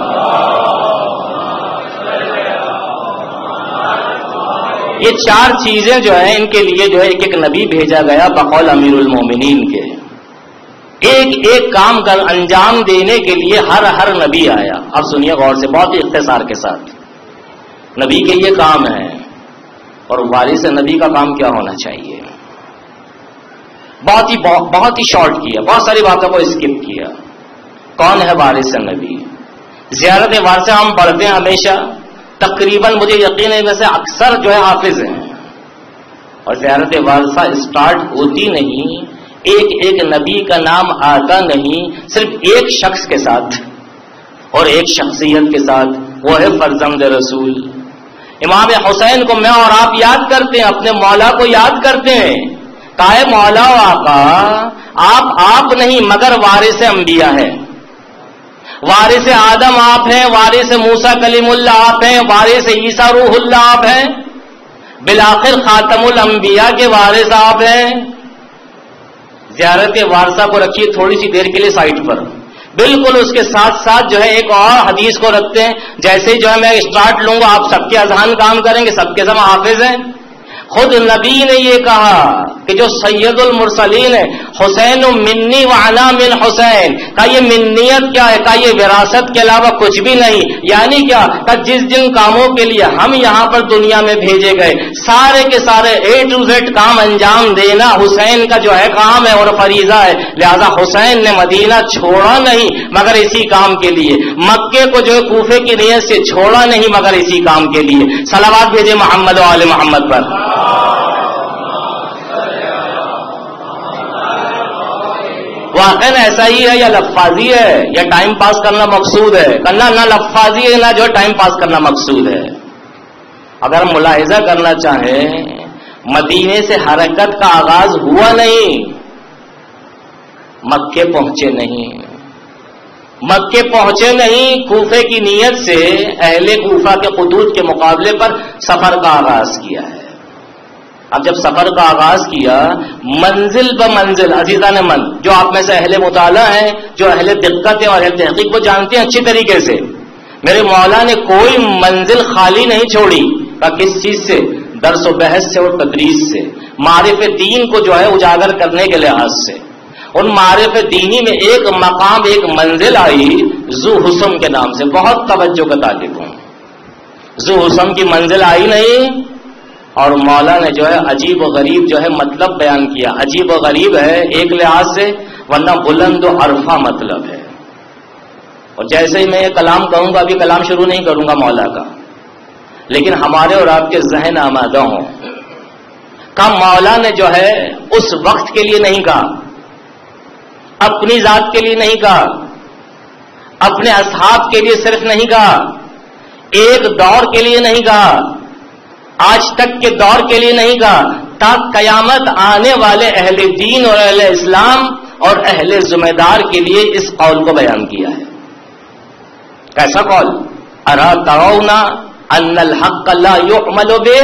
یہ چار چیزیں جو ہیں ان کے لیے جو ہے ایک ایک نبی بھیجا گیا بقول امیر المومنین کے. ایک ایک کام کر انجام دینے کے لیے ہر ہر نبی آیا. اب سنیے غور سے بہت ہی اختصار کے ساتھ. نبی کے یہ کام ہے اور وارث نبی کا کام کیا ہونا چاہیے. بہت ہی بہت ہی شارٹ کیا، بہت ساری باتوں کو اسکپ کیا. کون ہے وارث نبی؟ زیارت وارثہ ہم پڑھتے ہیں ہمیشہ، تقریباً مجھے یقین ہے ویسے اکثر جو ہے حافظ ہیں. اور زیارت وارثہ اسٹارٹ ہوتی نہیں، ایک ایک نبی کا نام آتا نہیں، صرف ایک شخص کے ساتھ اور ایک شخصیت کے ساتھ، وہ ہے فرزند رسول امام حسین کو میں اور آپ یاد کرتے ہیں، اپنے مولا کو یاد کرتے ہیں. کہا مولا و آقا آپ آپ نہیں مگر وارث انبیاء ہے. وارث آدم آپ ہیں، وارث موسیٰ کلیم اللہ آپ ہیں، وارث عیسیٰ روح اللہ آپ ہیں، بالآخر خاتم الانبیاء کے وارث آپ ہیں. زیارت وارثہ کو رکھیے تھوڑی سی دیر کے لیے سائٹ پر. بالکل اس کے ساتھ ساتھ جو ہے ایک اور حدیث کو رکھتے ہیں، جیسے ہی جو ہے میں اسٹارٹ لوں گا آپ سب کے اذہان کام کریں گے، سب کے سب حافظ ہیں. خود نبی نے یہ کہا کہ جو سید المرسلین ہے، حسین منی وانا من حسین، کا یہ منیت کیا ہے؟ کا یہ وراثت کے علاوہ کچھ بھی نہیں. یعنی کیا؟ کہ جس جن کاموں کے لیے ہم یہاں پر دنیا میں بھیجے گئے، سارے کے سارے اے ٹو زیڈ کام انجام دینا حسین کا جو ہے کام ہے اور فریضہ ہے. لہذا حسین نے مدینہ چھوڑا نہیں مگر اسی کام کے لیے، مکے کو جو ہے کوفے کی نیت سے چھوڑا نہیں مگر اسی کام کے لیے. صلوات بھیجے محمد و آل محمد پر. واقعا ایسا ہی ہے یا لفاظی ہے یا ٹائم پاس کرنا مقصود ہے؟ کرنا نہ لفاظی ہے نہ جو ٹائم پاس کرنا مقصود ہے. اگر ملاحظہ کرنا چاہیں، مدینے سے حرکت کا آغاز ہوا نہیں، مکے پہنچے نہیں، مکے پہنچے نہیں، کوفے کی نیت سے اہل کوفہ کے خطوط کے مقابلے پر سفر کا آغاز کیا ہے. اب جب سفر کا آغاز کیا، منزل ب منزل، عزیزان من جو آپ میں سے اہل مطالعہ ہیں، جو اہل دقت ہیں اور اہل تحقیق کو جانتے ہیں اچھی طریقے سے، میرے مولا نے کوئی منزل خالی نہیں چھوڑی. کا کس چیز سے؟ درس و بحث سے اور تدریس سے، معرف دین کو جو ہے اجاگر کرنے کے لحاظ سے. ان معرف دینی میں ایک مقام، ایک منزل آئی ذو حسن کے نام سے. بہت توجہ کا طالب ہوں. ذو حسن کی منزل آئی نہیں، اور مولا نے جو ہے عجیب و غریب جو ہے مطلب بیان کیا. عجیب و غریب ہے ایک لحاظ سے، ورنہ بلند و عرفہ مطلب ہے. اور جیسے ہی میں یہ کلام کہوں گا، ابھی کلام شروع نہیں کروں گا مولا کا، لیکن ہمارے اور آپ کے ذہن آمادہ ہوں کہ مولا نے جو ہے اس وقت کے لیے نہیں کہا، اپنی ذات کے لیے نہیں کہا، اپنے اصحاب کے لیے صرف نہیں کہا، ایک دور کے لیے نہیں کہا، آج تک کے دور کے لیے نہیں کہا، تا قیامت آنے والے اہل دین اور اہل اسلام اور اہل ذمہ دار کے لیے اس قول کو بیان کیا ہے. کیسا قول؟ ارا ترون ان الحق لا يعمل به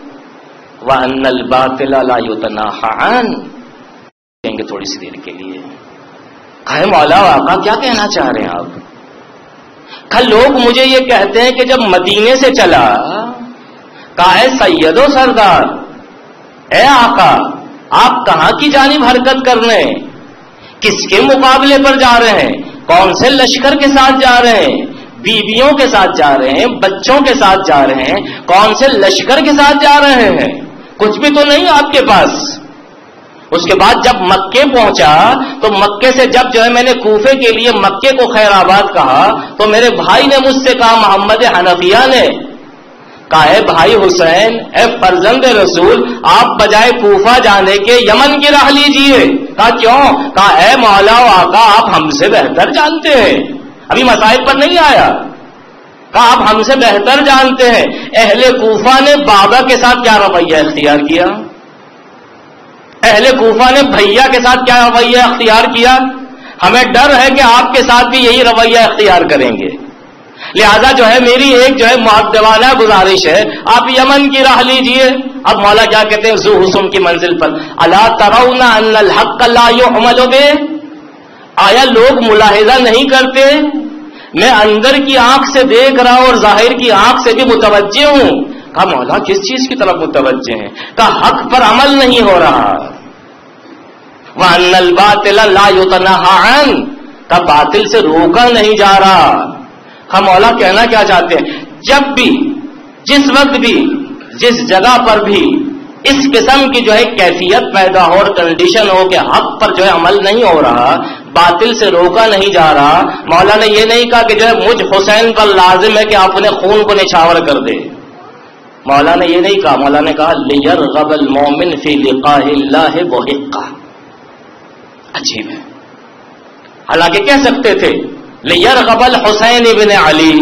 وان الباطل لا يتناهى عنه. کہیں گے تھوڑی سی دیر کے لیے، کہے مولا آقا کیا کہنا چاہ رہے ہیں آپ؟ کل لوگ مجھے یہ کہتے ہیں کہ جب مدینے سے چلا، کہا ہے سید و سردار، اے آقا آپ کہاں کی جانب حرکت کرنے، کس کے مقابلے پر جا رہے ہیں، کون سے لشکر کے ساتھ جا رہے ہیں، بیویوں کے ساتھ جا رہے ہیں، بچوں کے ساتھ جا رہے ہیں، کون سے لشکر کے ساتھ جا رہے ہیں، کچھ بھی تو نہیں آپ کے پاس. اس کے بعد جب مکے پہنچا تو مکے سے جب جو ہے میں نے کوفے کے لیے مکے کو خیر آباد کہا تو میرے بھائی نے مجھ سے کہا، محمد حنفیہ نے کہا، ہے بھائی حسین، اے فرزند رسول، آپ بجائے کوفہ جانے کے یمن کی راہ لیجئے. کہا کیوں؟ کہا اے مولا و آقا آپ ہم سے بہتر جانتے ہیں. ابھی مسائل پر نہیں آیا. کہا آپ ہم سے بہتر جانتے ہیں اہل کوفہ نے بابا کے ساتھ کیا رویہ اختیار کیا، اہل کوفہ نے بھیا کے ساتھ کیا رویہ اختیار کیا. ہمیں ڈر ہے کہ آپ کے ساتھ بھی یہی رویہ اختیار کریں گے. لہذا جو ہے میری ایک جو ہے مؤدبانہ گزارش ہے، آپ یمن کی راہ لیجئے. اب مولا کیا کہتے ہیں ذو حسن کی منزل پر، الا ترون ان الحق لا يعمل به. آیا لوگ ملاحظہ نہیں کرتے؟ میں اندر کی آنکھ سے دیکھ رہا ہوں اور ظاہر کی آنکھ سے بھی متوجہ ہوں. کہا مولا کس چیز کی طرف متوجہ ہیں؟ کہا حق پر عمل نہیں ہو رہا. وان الباطل لا يتناهى عنه، کہا باطل سے روکا نہیں جا رہا. ہم مولا کہنا کیا چاہتے ہیں؟ جب بھی، جس وقت بھی، جس جگہ پر بھی اس قسم کی جو ہے کیفیت پیدا ہو اور کنڈیشن ہو کہ حق پر جو ہے عمل نہیں ہو رہا، باطل سے روکا نہیں جا رہا، مولا نے یہ نہیں کہا کہ جو ہے مجھ حسین پر لازم ہے کہ آپ اپنے خون کو نچھاور کر دے. مولا نے یہ نہیں کہا. مولا نے کہا لیرغب المؤمن فی لقاء اللہ محقا. عجیب ہے. حالانکہ کہہ سکتے تھے لیرغب الحسین ابن علی،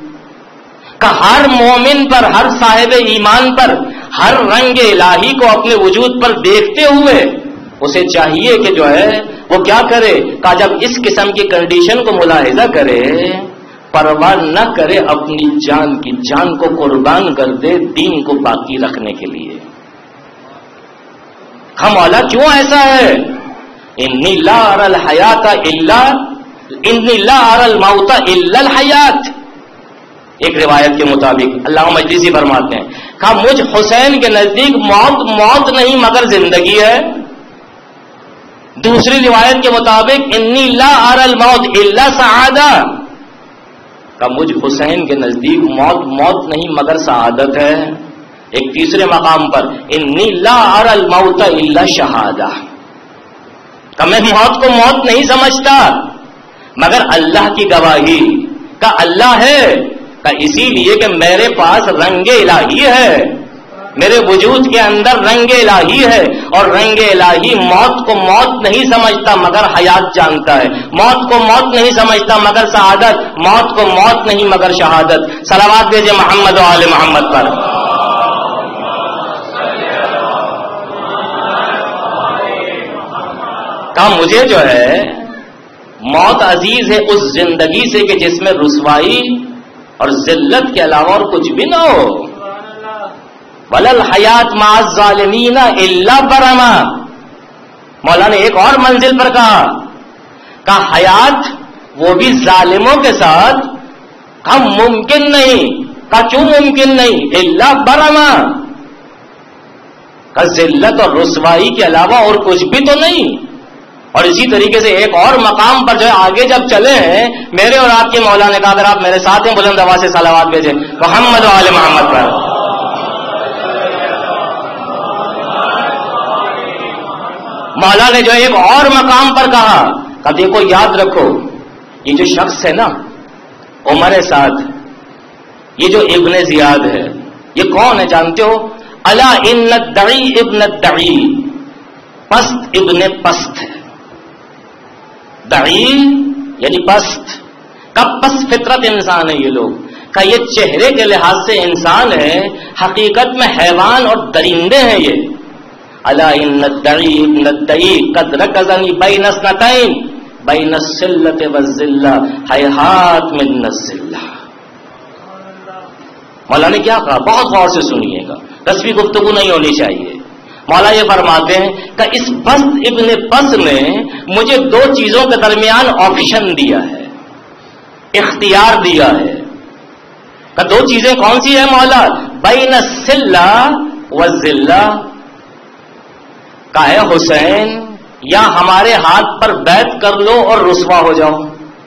کہ ہر مومن پر، ہر صاحب ایمان پر، ہر رنگ الہی کو اپنے وجود پر دیکھتے ہوئے اسے چاہیے کہ جو ہے وہ کیا کرے، کہ جب اس قسم کی کنڈیشن کو ملاحظہ کرے، پرواہ نہ کرے اپنی جان کی، جان کو قربان کر دے دین کو باقی رکھنے کے لیے. ہم مولا کیوں ایسا ہے؟ انی لا اری الحیات الا انی لا اری الموت الا الحیات، ایک روایت کے مطابق علامہ مجلسی فرماتے ہیں کہا مجھ حسین کے نزدیک موت موت نہیں مگر زندگی ہے. دوسری روایت کے مطابق انی لا اری الموت الا سعادہ، کہا مجھ حسین کے نزدیک موت موت نہیں مگر سعادت ہے. ایک تیسرے مقام پر انی لا اری الموت الا شہادہ، کہ میں موت کو موت نہیں سمجھتا مگر اللہ کی گواہی. کہ اللہ ہے، کہ اسی لیے کہ میرے پاس رنگ الہی ہے، میرے وجود کے اندر رنگ الہی ہے، اور رنگ الہی موت کو موت نہیں سمجھتا مگر حیات جانتا ہے، موت کو موت نہیں سمجھتا مگر سعادت، موت کو موت نہیں مگر شہادت. صلوات بھیجے محمد و آل محمد پر. کہا مجھے جو ہے موت عزیز ہے اس زندگی سے کہ جس میں رسوائی اور ذلت کے علاوہ اور کچھ بھی نہ ہو. ولل حیات مع الظالمین الا برما، مولا نے ایک اور منزل پر کہا کہ حیات وہ بھی ظالموں کے ساتھ ہم ممکن نہیں. کہ کیوں ممکن نہیں؟ الا برما، کہ ذلت اور رسوائی کے علاوہ اور کچھ بھی تو نہیں. اور اسی طریقے سے ایک اور مقام پر جو ہے آگے جب چلے ہیں میرے اور آپ کے مولا نے کہا اگر آپ میرے ساتھ ہیں بلند آواز سے صلوات بھیجیں محمد و آل محمد پر. مولا نے جو ایک اور مقام پر کہا کہ دیکھو یاد رکھو یہ جو شخص ہے نا عمر سعد، یہ جو ابن زیاد ہے یہ کون ہے جانتے ہو؟ الا ان الدعی ابن الدعی، پست ابن پست ہے. دعی یعنی پست، کب پست فطرت انسان ہے یہ لوگ، کہ یہ چہرے کے لحاظ سے انسان ہے حقیقت میں حیوان اور درندے ہیں یہ. الا ان الدعی ابن الدعی قد رکزنی بین اثنتین بین السلۃ والذلہ ہیہات من الذلہ. مولا نے کیا کہا؟ بہت غور سے سنیے گا، رسمی گفتگو نہیں ہونی چاہیے. مولا یہ فرماتے ہیں کہ اس پست ابن پست نے مجھے دو چیزوں کے درمیان آپشن دیا ہے، اختیار دیا ہے. کہ دو چیزیں کون سی ہیں مولا؟ بین السلہ والذلہ، کہ ہے حسین یا ہمارے ہاتھ پر بیعت کر لو اور رسوا ہو جاؤ.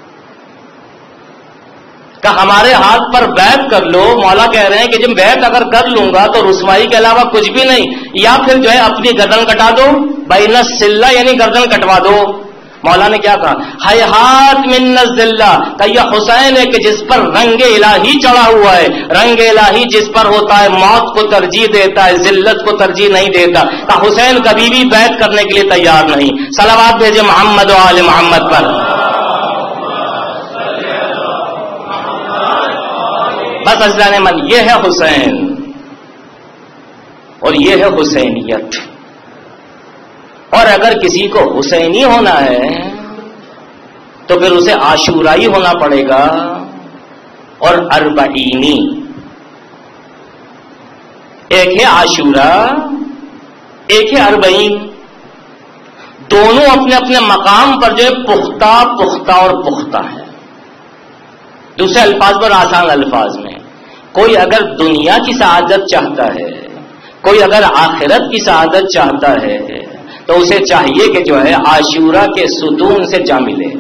کہ ہمارے ہاتھ پر بیعت کر لو، مولا کہہ رہے ہیں کہ جب بیعت اگر کر لوں گا تو رسوائی کے علاوہ کچھ بھی نہیں، یا پھر جو ہے اپنی گردن کٹا دو، بین السلہ یعنی گردن کٹوا دو. مولا نے کیا کہا؟ ہیہات من الذلہ، کہ یہ حسین ہے کہ جس پر رنگ الہی چڑھا ہوا ہے، رنگ الہی جس پر ہوتا ہے موت کو ترجیح دیتا ہے، ذلت کو ترجیح نہیں دیتا. کہ حسین کبھی بھی بیعت کرنے کے لیے تیار نہیں. صلوات بھیجے محمد و آل محمد پر. بس عزیزان من، یہ ہے حسین اور یہ ہے حسینیت. اور اگر کسی کو حسینی ہونا ہے تو پھر اسے عاشورائی ہونا پڑے گا اور اربعینی. ایک ہے عاشورا، ایک ہے اربعین. دونوں اپنے اپنے مقام پر جو ہے پختہ پختہ اور پختہ ہے. دوسرے الفاظ پر آسان الفاظ میں، کوئی اگر دنیا کی سعادت چاہتا ہے، کوئی اگر آخرت کی سعادت چاہتا ہے تو اسے چاہیے کہ جو ہے عاشورہ کے ستون سے جا ملے.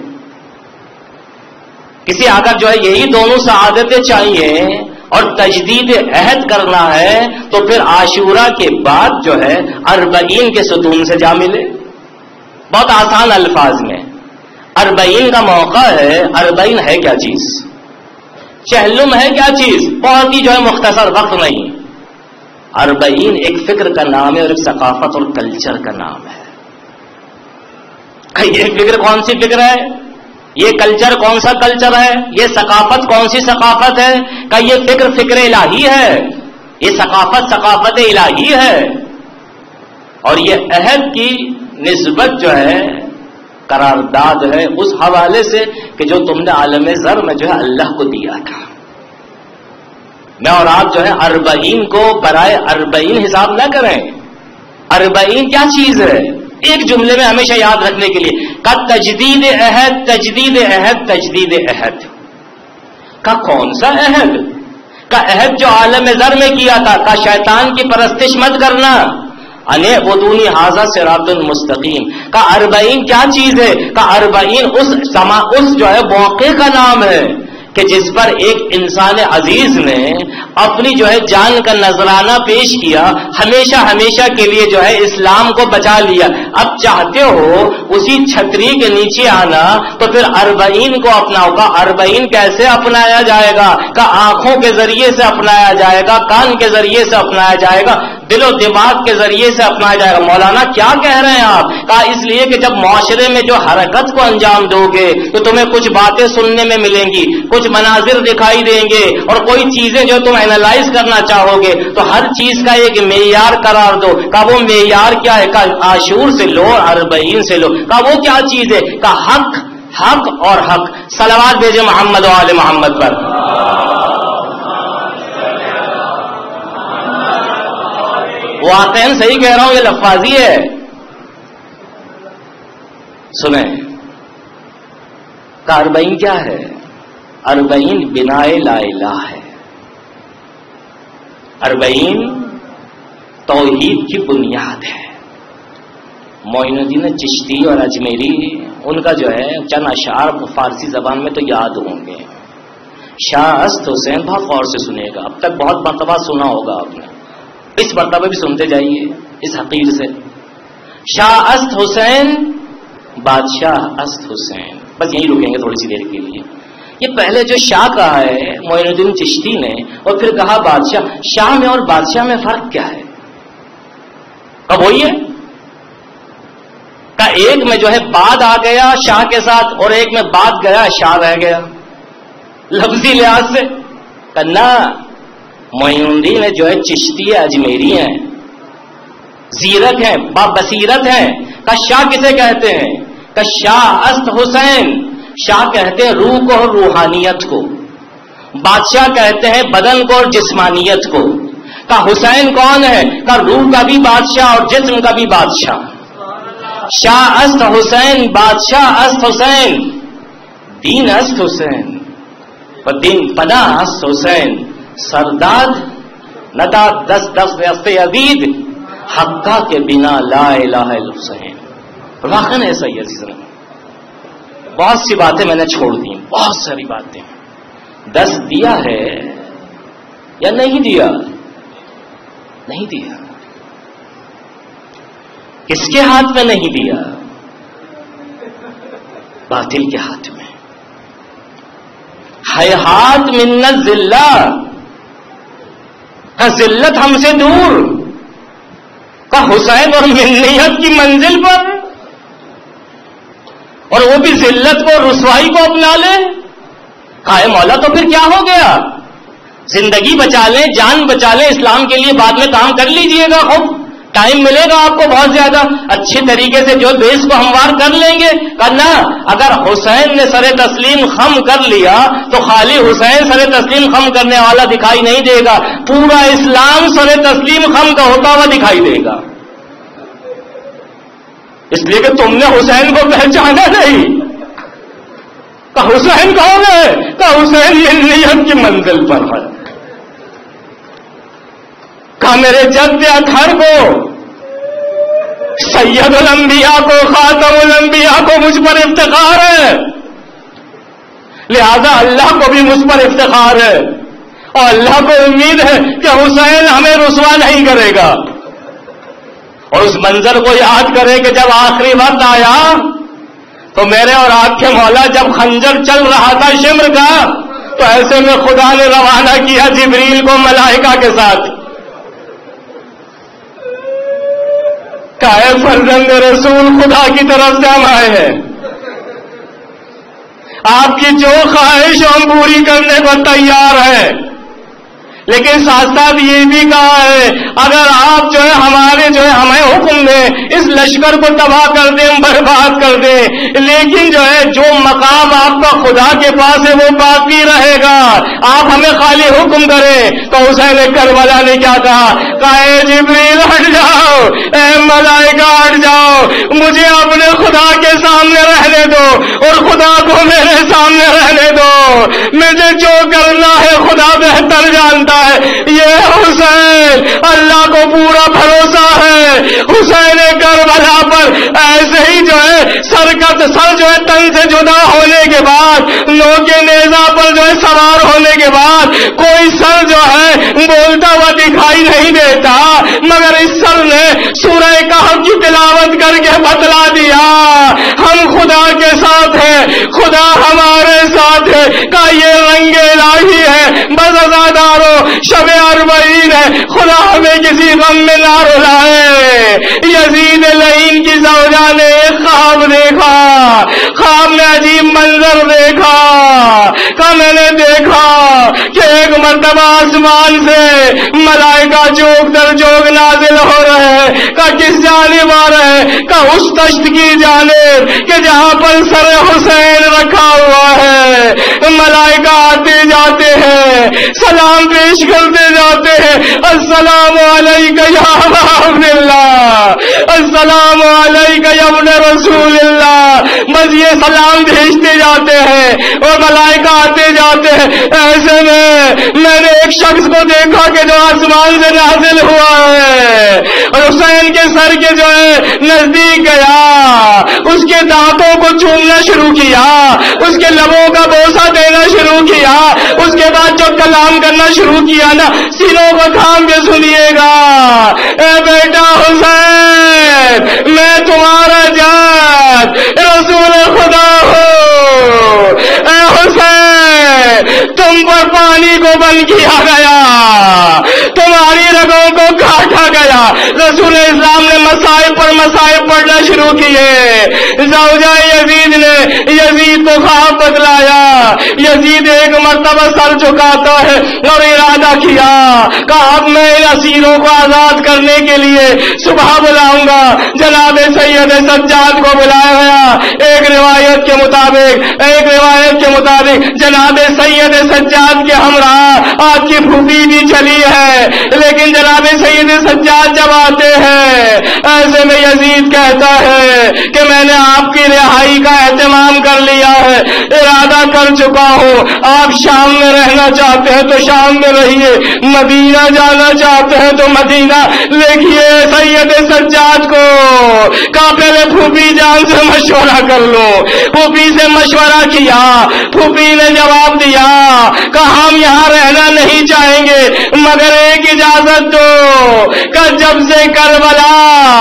کسی اگر جو ہے یہی دونوں سعادتیں چاہیے اور تجدید عہد کرنا ہے تو پھر عاشورہ کے بعد جو ہے اربعین کے ستون سے جا ملے. بہت آسان الفاظ میں اربعین کا موقع ہے. اربعین ہے کیا چیز؟ چہلم ہے کیا چیز؟ بہت ہی جو ہے مختصر وقت نہیں. اربعین ایک فکر کا نام ہے اور ایک ثقافت اور کلچر کا نام ہے. یہ فکر کون سی فکر ہے؟ یہ کلچر کون سا کلچر ہے؟ یہ ثقافت کون سی ثقافت ہے؟ کہ یہ فکر فکر الہی ہے، یہ ثقافت ثقافت الہی ہے. اور یہ عہد کی نسبت جو ہے قرارداد ہے اس حوالے سے کہ جو تم نے عالم ذر میں جو ہے اللہ کو دیا تھا. میں اور آپ جو ہے اربعین کو برائے اربعین حساب نہ کریں. اربعین کیا چیز ہے؟ ایک جملے میں ہمیشہ یاد رکھنے کے لیے، کا تجدید عہد تجدید عہد تجدید عہد کا کون سا عہد؟ کا عہد جو عالم ذر میں کیا تھا، کا شیطان کی پرستش مت کرنا، انے بدونی حاضہ صراط المستقیم، کا اربعین کیا چیز ہے؟ کا اربعین اس سما اس جو ہے موقع کا نام ہے کہ جس پر ایک انسان عزیز نے اپنی جو ہے جان کا نذرانہ پیش کیا، ہمیشہ ہمیشہ کے لیے جو ہے اسلام کو بچا لیا۔ اب چاہتے ہو اسی چھتری کے نیچے آنا تو پھر اربعین کو اپناؤ۔ کا اربعین کیسے اپنایا جائے گا؟ کا آنکھوں کے ذریعے سے اپنایا جائے گا، کان کے ذریعے سے اپنایا جائے گا، دل و دماغ کے ذریعے سے اپنایا جائے گا۔ مولانا کیا کہہ رہے ہیں آپ؟ کہا اس لیے کہ جب معاشرے میں جو حرکت کو انجام دو گے تو تمہیں کچھ باتیں سننے میں ملیں گی، کچھ مناظر دکھائی دیں گے، اور کوئی چیزیں جو تم اینالائز کرنا چاہو گے تو ہر چیز کا ایک معیار قرار دو۔ کہا وہ معیار کیا ہے؟ کہا عاشور سے لو، اربعین سے لو۔ کہا وہ کیا چیز ہے؟ کہا حق، حق اور حق۔ صلوات بھیجے محمد و آل محمد پر۔ واقعاً صحیح کہہ رہا ہوں، یہ لفاظی ہے۔ سنیں، اربعین کیا ہے؟ اربعین بناء لا الہ ہے۔ اربعین توحید کی بنیاد ہے۔ معین الدین چشتی اور اجمیری، ان کا جو ہے چند اشعار فارسی زبان میں تو یاد ہوں گے۔ شاہ است حسین، بہت غور سے سنیے گا، اب تک بہت مرتبہ سنا ہوگا آپ نے، اس مرتبہ بھی سنتے جائیے اس حقیر سے۔ شاہ است حسین، بادشاہ است حسین، بس یہی رکیں گے تھوڑی سی دیر کے لیے۔ یہ پہلے جو شاہ کہا ہے معین الدین چشتی نے، اور پھر کہا بادشاہ۔ شاہ میں اور بادشاہ میں فرق کیا ہے؟ اب وہی ہے کہ ایک میں جو ہے بعد آ گیا شاہ کے ساتھ، اور ایک میں بعد گیا شاہ رہ گیا لفظی لحاظ سے۔ کہنا معین الدین جو ہے چشتی اجمیری ہیں، زیرک ہیں، با بصیرت ہیں۔ کہ شاہ کسے کہتے ہیں؟ کہ شاہ است حسین، شاہ کہتے ہیں روح کو اور روحانیت کو، بادشاہ کہتے ہیں بدن کو اور جسمانیت کو۔ کہ حسین کون ہے؟ کہ روح کا بھی بادشاہ اور جسم کا بھی بادشاہ۔ شاہ است حسین، بادشاہ است حسین، دین است حسین، دین پناہ است حسین، سرداد ندا دس دس دست عبید، حقہ کے بنا لا الہ الا حسین۔ واقعا ایسا ہی عزیز نے، بہت سی باتیں میں نے چھوڑ دی، بہت ساری باتیں۔ دس دیا ہے یا نہیں دیا؟ نہیں دیا۔ کس کے ہاتھ میں نہیں دیا؟ باطل کے ہاتھ میں۔ ہیہات من الذلہ، کا ذلت ہم سے دور، کا حسین اور منیت کی منزل پر، اور وہ بھی ذلت کو رسوائی کو اپنا لے۔ کہا مولا تو پھر کیا ہو گیا؟ زندگی بچا لیں، جان بچا لیں، اسلام کے لیے بعد میں کام کر لیجئے گا، خوب ٹائم ملے گا آپ کو بہت زیادہ، اچھے طریقے سے جو دیش کو ہموار کر لیں گے۔ کرنا اگر حسین نے سر تسلیم خم کر لیا تو خالی حسین سر تسلیم خم کرنے والا دکھائی نہیں دے گا، پورا اسلام سر تسلیم خم کا ہوتا ہوا دکھائی دے گا، اس لیے کہ تم نے حسین کو پہچانا نہیں۔ کہ حسین کون ہے؟ کہ حسین منیت کی منزل پر ہے۔ کہ میرے جد اطہر کو، سید الانبیاء کو، خاتم الانبیاء کو مجھ پر افتخار ہے، لہذا اللہ کو بھی مجھ پر افتخار ہے، اور اللہ کو امید ہے کہ حسین ہمیں رسوا نہیں کرے گا۔ اور اس منظر کو یاد کرے کہ جب آخری وقت آیا تو میرے اور آپ کے مولا جب خنجر چل رہا تھا شمر کا، تو ایسے میں خدا نے روانہ کیا جبریل کو ملائکہ کے ساتھ، کہ اے فرزند رسول خدا کی طرف سے ہم آئے ہیں، آپ کی جو خواہش ہم پوری کرنے کو تیار ہیں، لیکن ساتھ ساتھ یہ بھی کہا ہے اگر آپ جو ہے ہمارے جو ہے ہمیں حکم دیں اس لشکر کو تباہ کر دیں برباد کر دیں، لیکن جو ہے جو مقام آپ کا خدا کے پاس ہے وہ باقی رہے گا، آپ ہمیں خالی حکم کریں۔ تو حسین کربلا نے کیا کہا؟ کہا اے جبریل ہٹ جاؤ، اے ملائکہ ہٹ جاؤ، مجھے اپنے خدا کے سامنے رہنے دو اور خدا کو میرے سامنے رہنے دو، مجھے جو کرنا ہے خدا بہتر جانتا ہے۔ یہ حسین اللہ کو پورا بھروسہ ہے، حسین کربلا پر ایسے ہی جو ہے سر کا سر جو ہے تن سے جدا ہونے کے بعد، نوکے نیزہ پر جو ہے سوار ہونے کے بعد کوئی سر جو ہے بولتا ہوا دکھائی نہیں دیتا، مگر اس سر نے سورہ کہف کی تلاوت کر کے بتلا دیا ہم خدا کے ساتھ ہیں، خدا ہمارے ساتھ ہے، کا یہ رنگ الہی ہے، بس ازادارو شب اربعین ہے، خدا ہمیں کسی غم میں نہ رلائے۔ یزید لعین کی زوجہ نے ایک خواب دیکھا، خواب میں عجیب منظر دیکھا، کہ میں نے دیکھا کہ ایک مرتبہ آسمان سے ملائکہ جوگ در جوگ نازل ہو رہے ہیں، کہ کس جانب آ رہے ہیں؟ کہ اس تشت کی جانب کہ جہاں پر سر حسین رکھا ہوا ہے، ملائکہ آتے جاتے ہیں، سلام پیش کرتے جاتے ہیں، السلام علیکہ یا ابا عبداللہ، السلام علیکہ یا ابن رسول اللہ، بس یہ سلام بھیجتے جاتے ہیں اور ملائکہ آتے جاتے ہیں۔ ایسے میں میں نے ایک شخص کو دیکھا کہ جو آسمان سے نازل ہوا ہے اور حسین کے سر کے جو ہے نزدیک گیا، اس کے دانتوں کو چومنا شروع کیا، اس کے لبوں کا بوسہ دینا شروع کیا، اس کے بعد جو کلام کرنا شروع کیا نا، سینوں کو تھام کے سنیے گا، اے بیٹا حسین میں تمہارا جاد رسول خدا ہوں، اے حسین تم پر پانی کو بند کیا گیا، تمہاری رگوں کو کاٹا گیا۔ رسول اسلام نے مسائب پر مسائب پڑھنا شروع کیے۔ زوجہ یزید نے یزید کو خواب بتلایا، یزید ایک مرتبہ سر جھکاتا ہے اور ارادہ کیا کہ اب میں ان اسیروں کو آزاد کرنے کے لیے صبح بلاؤں گا۔ جناب سید سجاد کو بلایا گیا، ایک روایت کے مطابق ایک روایت کے مطابق جناب سید سجاد کے ہمراہ آپ کی پھوپھی بھی چلی ہے، لیکن جناب سید سجاد جب آتے ہیں ایسے میں یزید کہتا ہے کہ میں نے آپ کی رہائی کا اہتمام کر لیا ہے، ارادہ کر چکا ہوں، آپ شام میں رہنا چاہتے ہیں تو شام میں رہیے، مدینہ جانا چاہتے ہیں تو مدینہ۔ لیکھیے سید سجاد کو کہا پہلے پھوپھی جان سے مشورہ کر لو، پھوپھی سے مشورہ کیا، پھوپھی نے جواب دیا کہ ہم یہاں رہنا نہیں چاہیں گے مگر ایک اجازت دو کہ جب سے کربلا،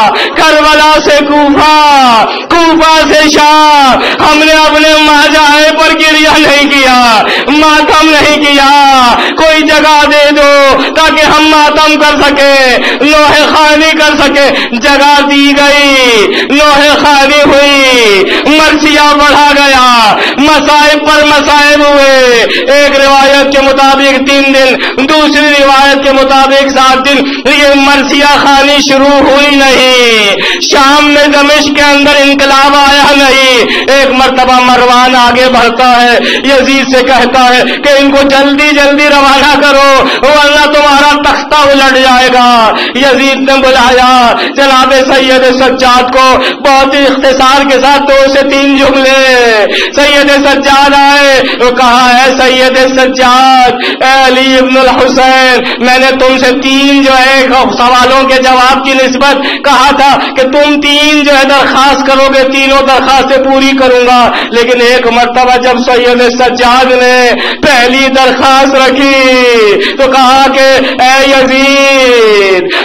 کربلا سے کوفہ، کوفہ سے شام ہم نے اپنے ماجائے پر گریہ نہیں کیا، ماتم نہیں کیا، کوئی جگہ دے دو تاکہ ہم ماتم کر سکے، لوہے خوانی کر سکے۔ جگہ دی گئی، لوہے خوانی ہوئی، مرثیہ بڑھا گیا، مصائب پر مصائب ہوئے، ایک روایت کے مطابق تین دن، دوسری روایت کے مطابق سات دن، یہ مرثیہ خوانی شروع ہوئی نہیں، شام میں دمشق کے اندر انقلاب آیا نہیں۔ ایک مرتبہ مروان آگے بڑھتا ہے، یزید سے کہتا ہے کہ ان کو جلدی جلدی روانہ کرو ورنہ تمہارا تختہ الٹ جائے گا۔ یزید نے بلایا جناب سید سجاد کو، بہت ہی اختصار کے ساتھ دو سے تین جملے، سید سجاد آئے، وہ کہا ہے سید سجاد، اے علی ابن الحسین، میں نے تم سے تین جو ہے سوالوں کے جواب کی نسبت کہا تھا کہ تم تین جو ہے درخواست کرو گے، تینوں درخواستیں پوری کروں گا، لیکن ایک مرتبہ جب سید سجاد نے پہلی درخواست رکھی تو کہا کہ اے یزید، ہم نے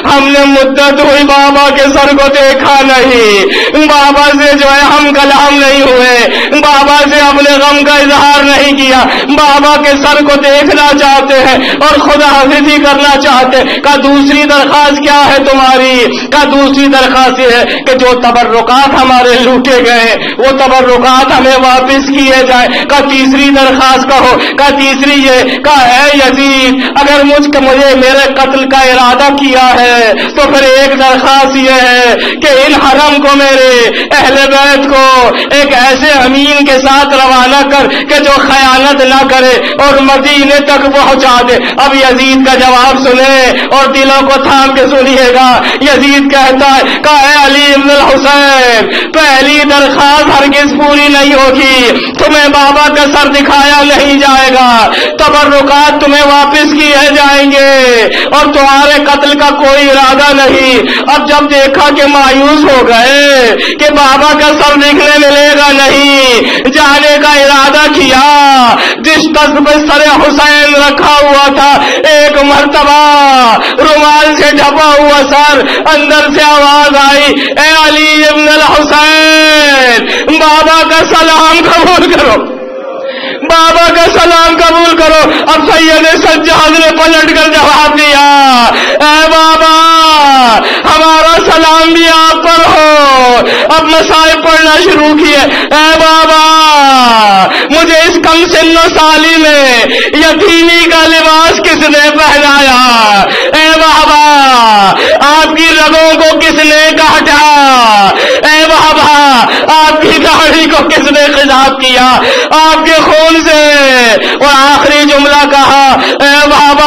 مدت ہوئی بابا کے سر کو دیکھا نہیں، بابا سے جو ہے ہم کلام نہیں ہوئے، بابا سے اپنے غم کا اظہار نہیں کیا، بابا کے سر کو دیکھنا چاہتے ہیں اور خدا حافظی کرنا چاہتے ہیں۔ کا دوسری درخواست کیا ہے تمہاری؟ کا دوسری درخواست یہ ہے کہ جو تبرکات ہمارے لوٹے گئے وہ تبرکات ہمیں واپس کیے جائیں۔ کا تیسری درخواست کہو، کا تیسری یہ کا ہے یزید اگر مجھ کو مجھے میرے قتل کا ارادہ کیا ہے تو پھر ایک درخواست یہ ہے کہ ان حرم کو، میرے اہل بیت کو ایک ایسے امین کے ساتھ روانہ کر کہ جو خیانت نہ کرے اور مدینے تک پہنچا دے۔ اب یزید کا جواب سنیں اور دلوں کو تھام کے سنیے گا۔ یزید کہتا ہے کہ اے علی ابن الحسین، پہلی درخواست ہرگز پوری نہیں ہوگی، تمہیں بابا کا سر دکھایا نہیں جائے گا، تبرکات تمہیں واپس کیے جائیں گے اور تمہارے قتل کا کوئی ارادہ نہیں۔ اب جب دیکھا کہ مایوس ہو گئے کہ بابا کا سر دکھنے ملے گا نہیں، جانے کا ارادہ کیا، جس تخت پہ سر حسین رکھا ہوا تھا ایک مرتبہ رومال سے ڈھپا ہوا سر، اندر سے آواز آئی اے علی ابن الحسین، بابا کا سلام قبول کرو، بابا کا سلام قبول کرو۔ اب سید سجاد نے پلٹ کر جواب دیا اے بابا ہمارا سلام بھی آپ پر ہو۔ اب مصائب پڑھنا شروع کیے، اے بابا مجھے اس کم سن و سالی میں یتیمی کا لباس کس نے پہنایا؟ اے بابا آپ کی رگوں کو کس نے کاٹا؟ اے بابا آپ کی داڑھی کو کس نے خضاب کیا آپ کے خون سے؟ اور آخری جملہ کہا اے بابا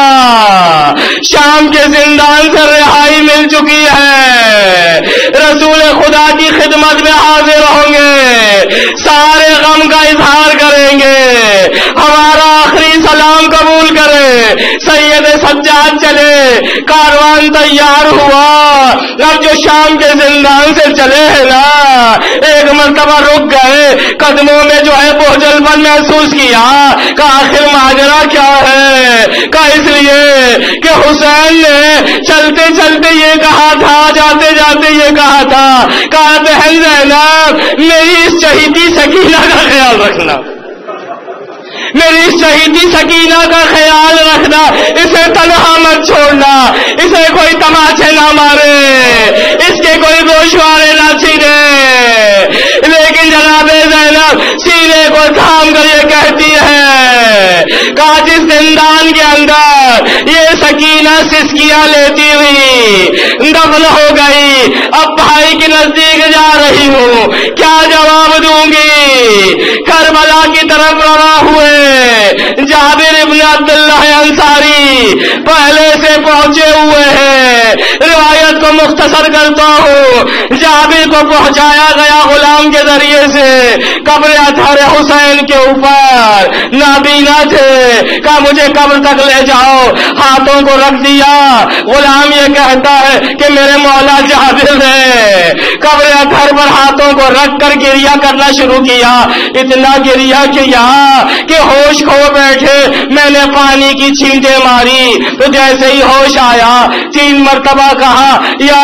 شام کے زندان سے رہائی مل چکی ہے، رسول خدا کی خدمت میں حاضر ہوں گے، سارے غم کا اظہار کریں گے، ہمارا آخری سلام قبول کرے۔ سید سجاد چلے، کاروان تیار ہوا، اب جو شام کے زندان سے چلے ہیں نا ایک مرتبہ رک گئے، قدموں میں جو ہے بوجھل پن محسوس کیا کہ آخر ماجرا کیا ہے؟ کہ اس لیے کہ حسین نے چلتے چلتے یہ کہا تھا، جاتے جاتے یہ کہا تھا کہ بہن زینب میری اس شہیدی سکینہ کا خیال رکھنا، میری اس شہیدی سکینہ کا خیال رکھنا، اسے تنہا مت چھوڑنا، اسے کوئی تماچے نہ مارے، اس کے کوئی گوشوارے نہ چھینے۔ لیکن جناب زینب سینے کو تھام کر یہ کہتی ہے کہ جس زندان کے اندر یہ سکینہ سسکیاں لیتی ہوئی دفن ہو گئی، اب بھائی کے نزدیک جا رہی ہوں، کیا جواب دوں گی؟ کربلا کی طرف رواں ہوئے، جابر ابن عبداللہ انصاری پہلے سے پہنچے ہوئے ہیں۔ روایت کو مختصر کرتا ہوں، جابر کو پہنچایا گیا غلام کے ذریعے سے قبر اطہر حسین کے اوپر، نابینا تھے، کہا مجھے قبر تک لے جاؤ، ہاتھوں کو رکھ دیا، غلام یہ کہتا ہے کہ میرے مولا جابر نے قبر اطہر پر ہاتھوں کو رکھ کر گریہ کرنا شروع کیا، اتنا گریہ کیا کہ ہوش کھو بیٹھے، میں نے پانی کی چھینٹیں ماری تو جیسے ہی ہوش آیا تین مرتبہ کہا یا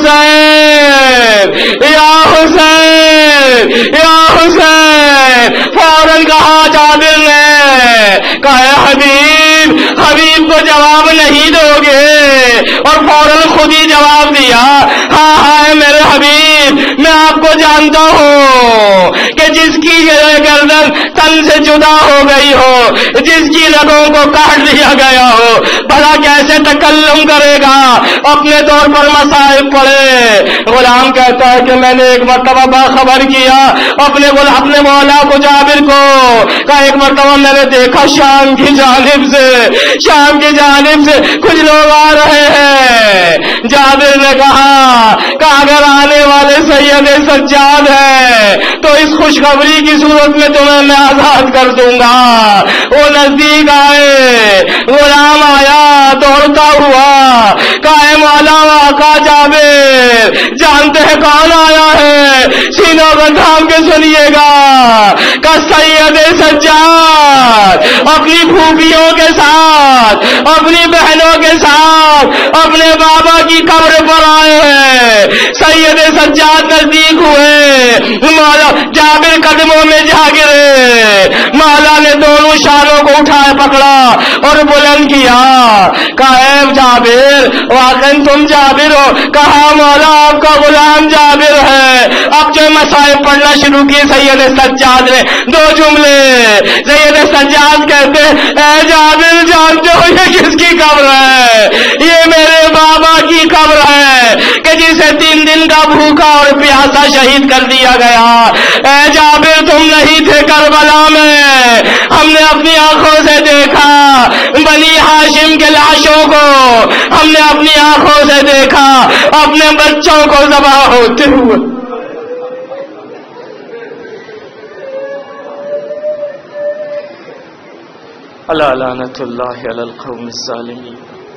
حسین یا حسین یا حسین، فوراً کہا جابر نے، کہا حبیب حبیب کو جواب نہیں دو گے؟ اور فوراً خود ہی جواب دیا ہاں ہاں میرے حبیب میں آپ کو جانتا ہوں کہ جس کی گردن تن سے جدا ہو گئی ہو، جس کی رگوں کو کاٹ دیا گیا ہو، بھلا کیسے تکلم کرے گا؟ اپنے طور پر مصائب پڑے۔ غلام کہتا ہے کہ میں نے ایک مرتبہ باخبر کیا اپنے اپنے مولا کو جابر کو، کہ ایک مرتبہ میں نے دیکھا شام کی جانب سے شام کی جانب سے کچھ لوگ آ رہے ہیں۔ جابر نے کہا کہ اگر آنے والے سید سجاد ہے تو اس خوشخبری کی صورت میں تمہیں میں آزاد کر دوں گا۔ وہ نزدیک آئے، غلام آیا دوڑتا ہوا، کہا اے مولا آقا جابر جانتے ہیں کون آیا ہے؟ سینوں کو تھام کے سنیے گا کہ سید سجاد اپنی پھوپھیوں کے ساتھ اپنی بہنوں کے ساتھ اپنے بابا کی قبر پر آئے ہیں. سید سجاد نزدیک ہوئے, مولا جابر قدموں میں جا گرے. مولا نے دونوں شانوں کو اٹھائے پکڑا اور بلند کیا. کہا اے جابر, واقعی تم جابر ہو؟ کہا مولا آپ کا غلام جابر ہے. اب جو مسائل پڑھنا شروع کی سید سجاد نے دو جملے. سید سجاد کہتے اے جابر جانتے ہو یہ کس کی قبر ہے؟ یہ میرے بابا کی قبر ہے کہ جسے تین دن کا بھوکا اور پیاسا شہید کر دیا گیا. اے جابر تم نہیں تھے کربلا میں, ہم نے اپنی آنکھوں سے دیکھا بنی ہاشم کے لاشوں کو, ہم نے اپنی آنکھوں سے دیکھا اپنے بچوں کو ذبح ہوتے ہوئے. الا لعنت اللہ علی القوم الظالمین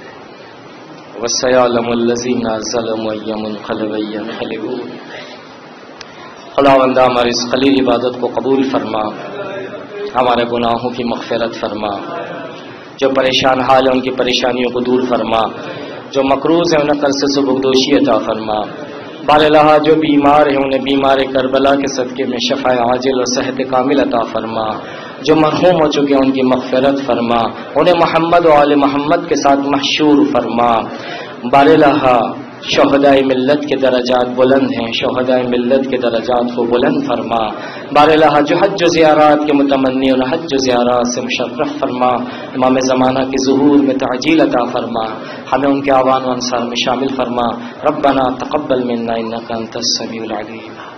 وسيعلم الذين ظلموا أي منقلب ينقلبون. خداوند ہماری اس خلیل عبادت کو قبول فرما, ہمارے گناہوں کی مغفرت فرما, جو پریشان حال ہیں ان کی پریشانیوں کو دور فرما, جو مقروض ہیں انہیں قرض سے بخشی عطا فرما. بار الہ جو بیمار ہیں انہیں بیمار کربلا کے صدقے میں شفاء عاجل اور صحت کامل عطا فرما. جو مرحوم ہو چکے ہیں ان کی مغفرت فرما, انہیں محمد و آل محمد کے ساتھ محشور فرما. بار الہ شہدائے ملت کے درجات بلند ہیں, شہدائے ملت کے درجات کو بلند فرما. بار الہ جو حج و زیارات کے متمنی اور حج و زیارات سے مشرف فرما. امام زمانہ کے ظہور میں تعجیل عطا فرما, ہمیں ان کے آوان و انصار میں شامل فرما. ربنا تقبل منا انک انت السمیع العلیم.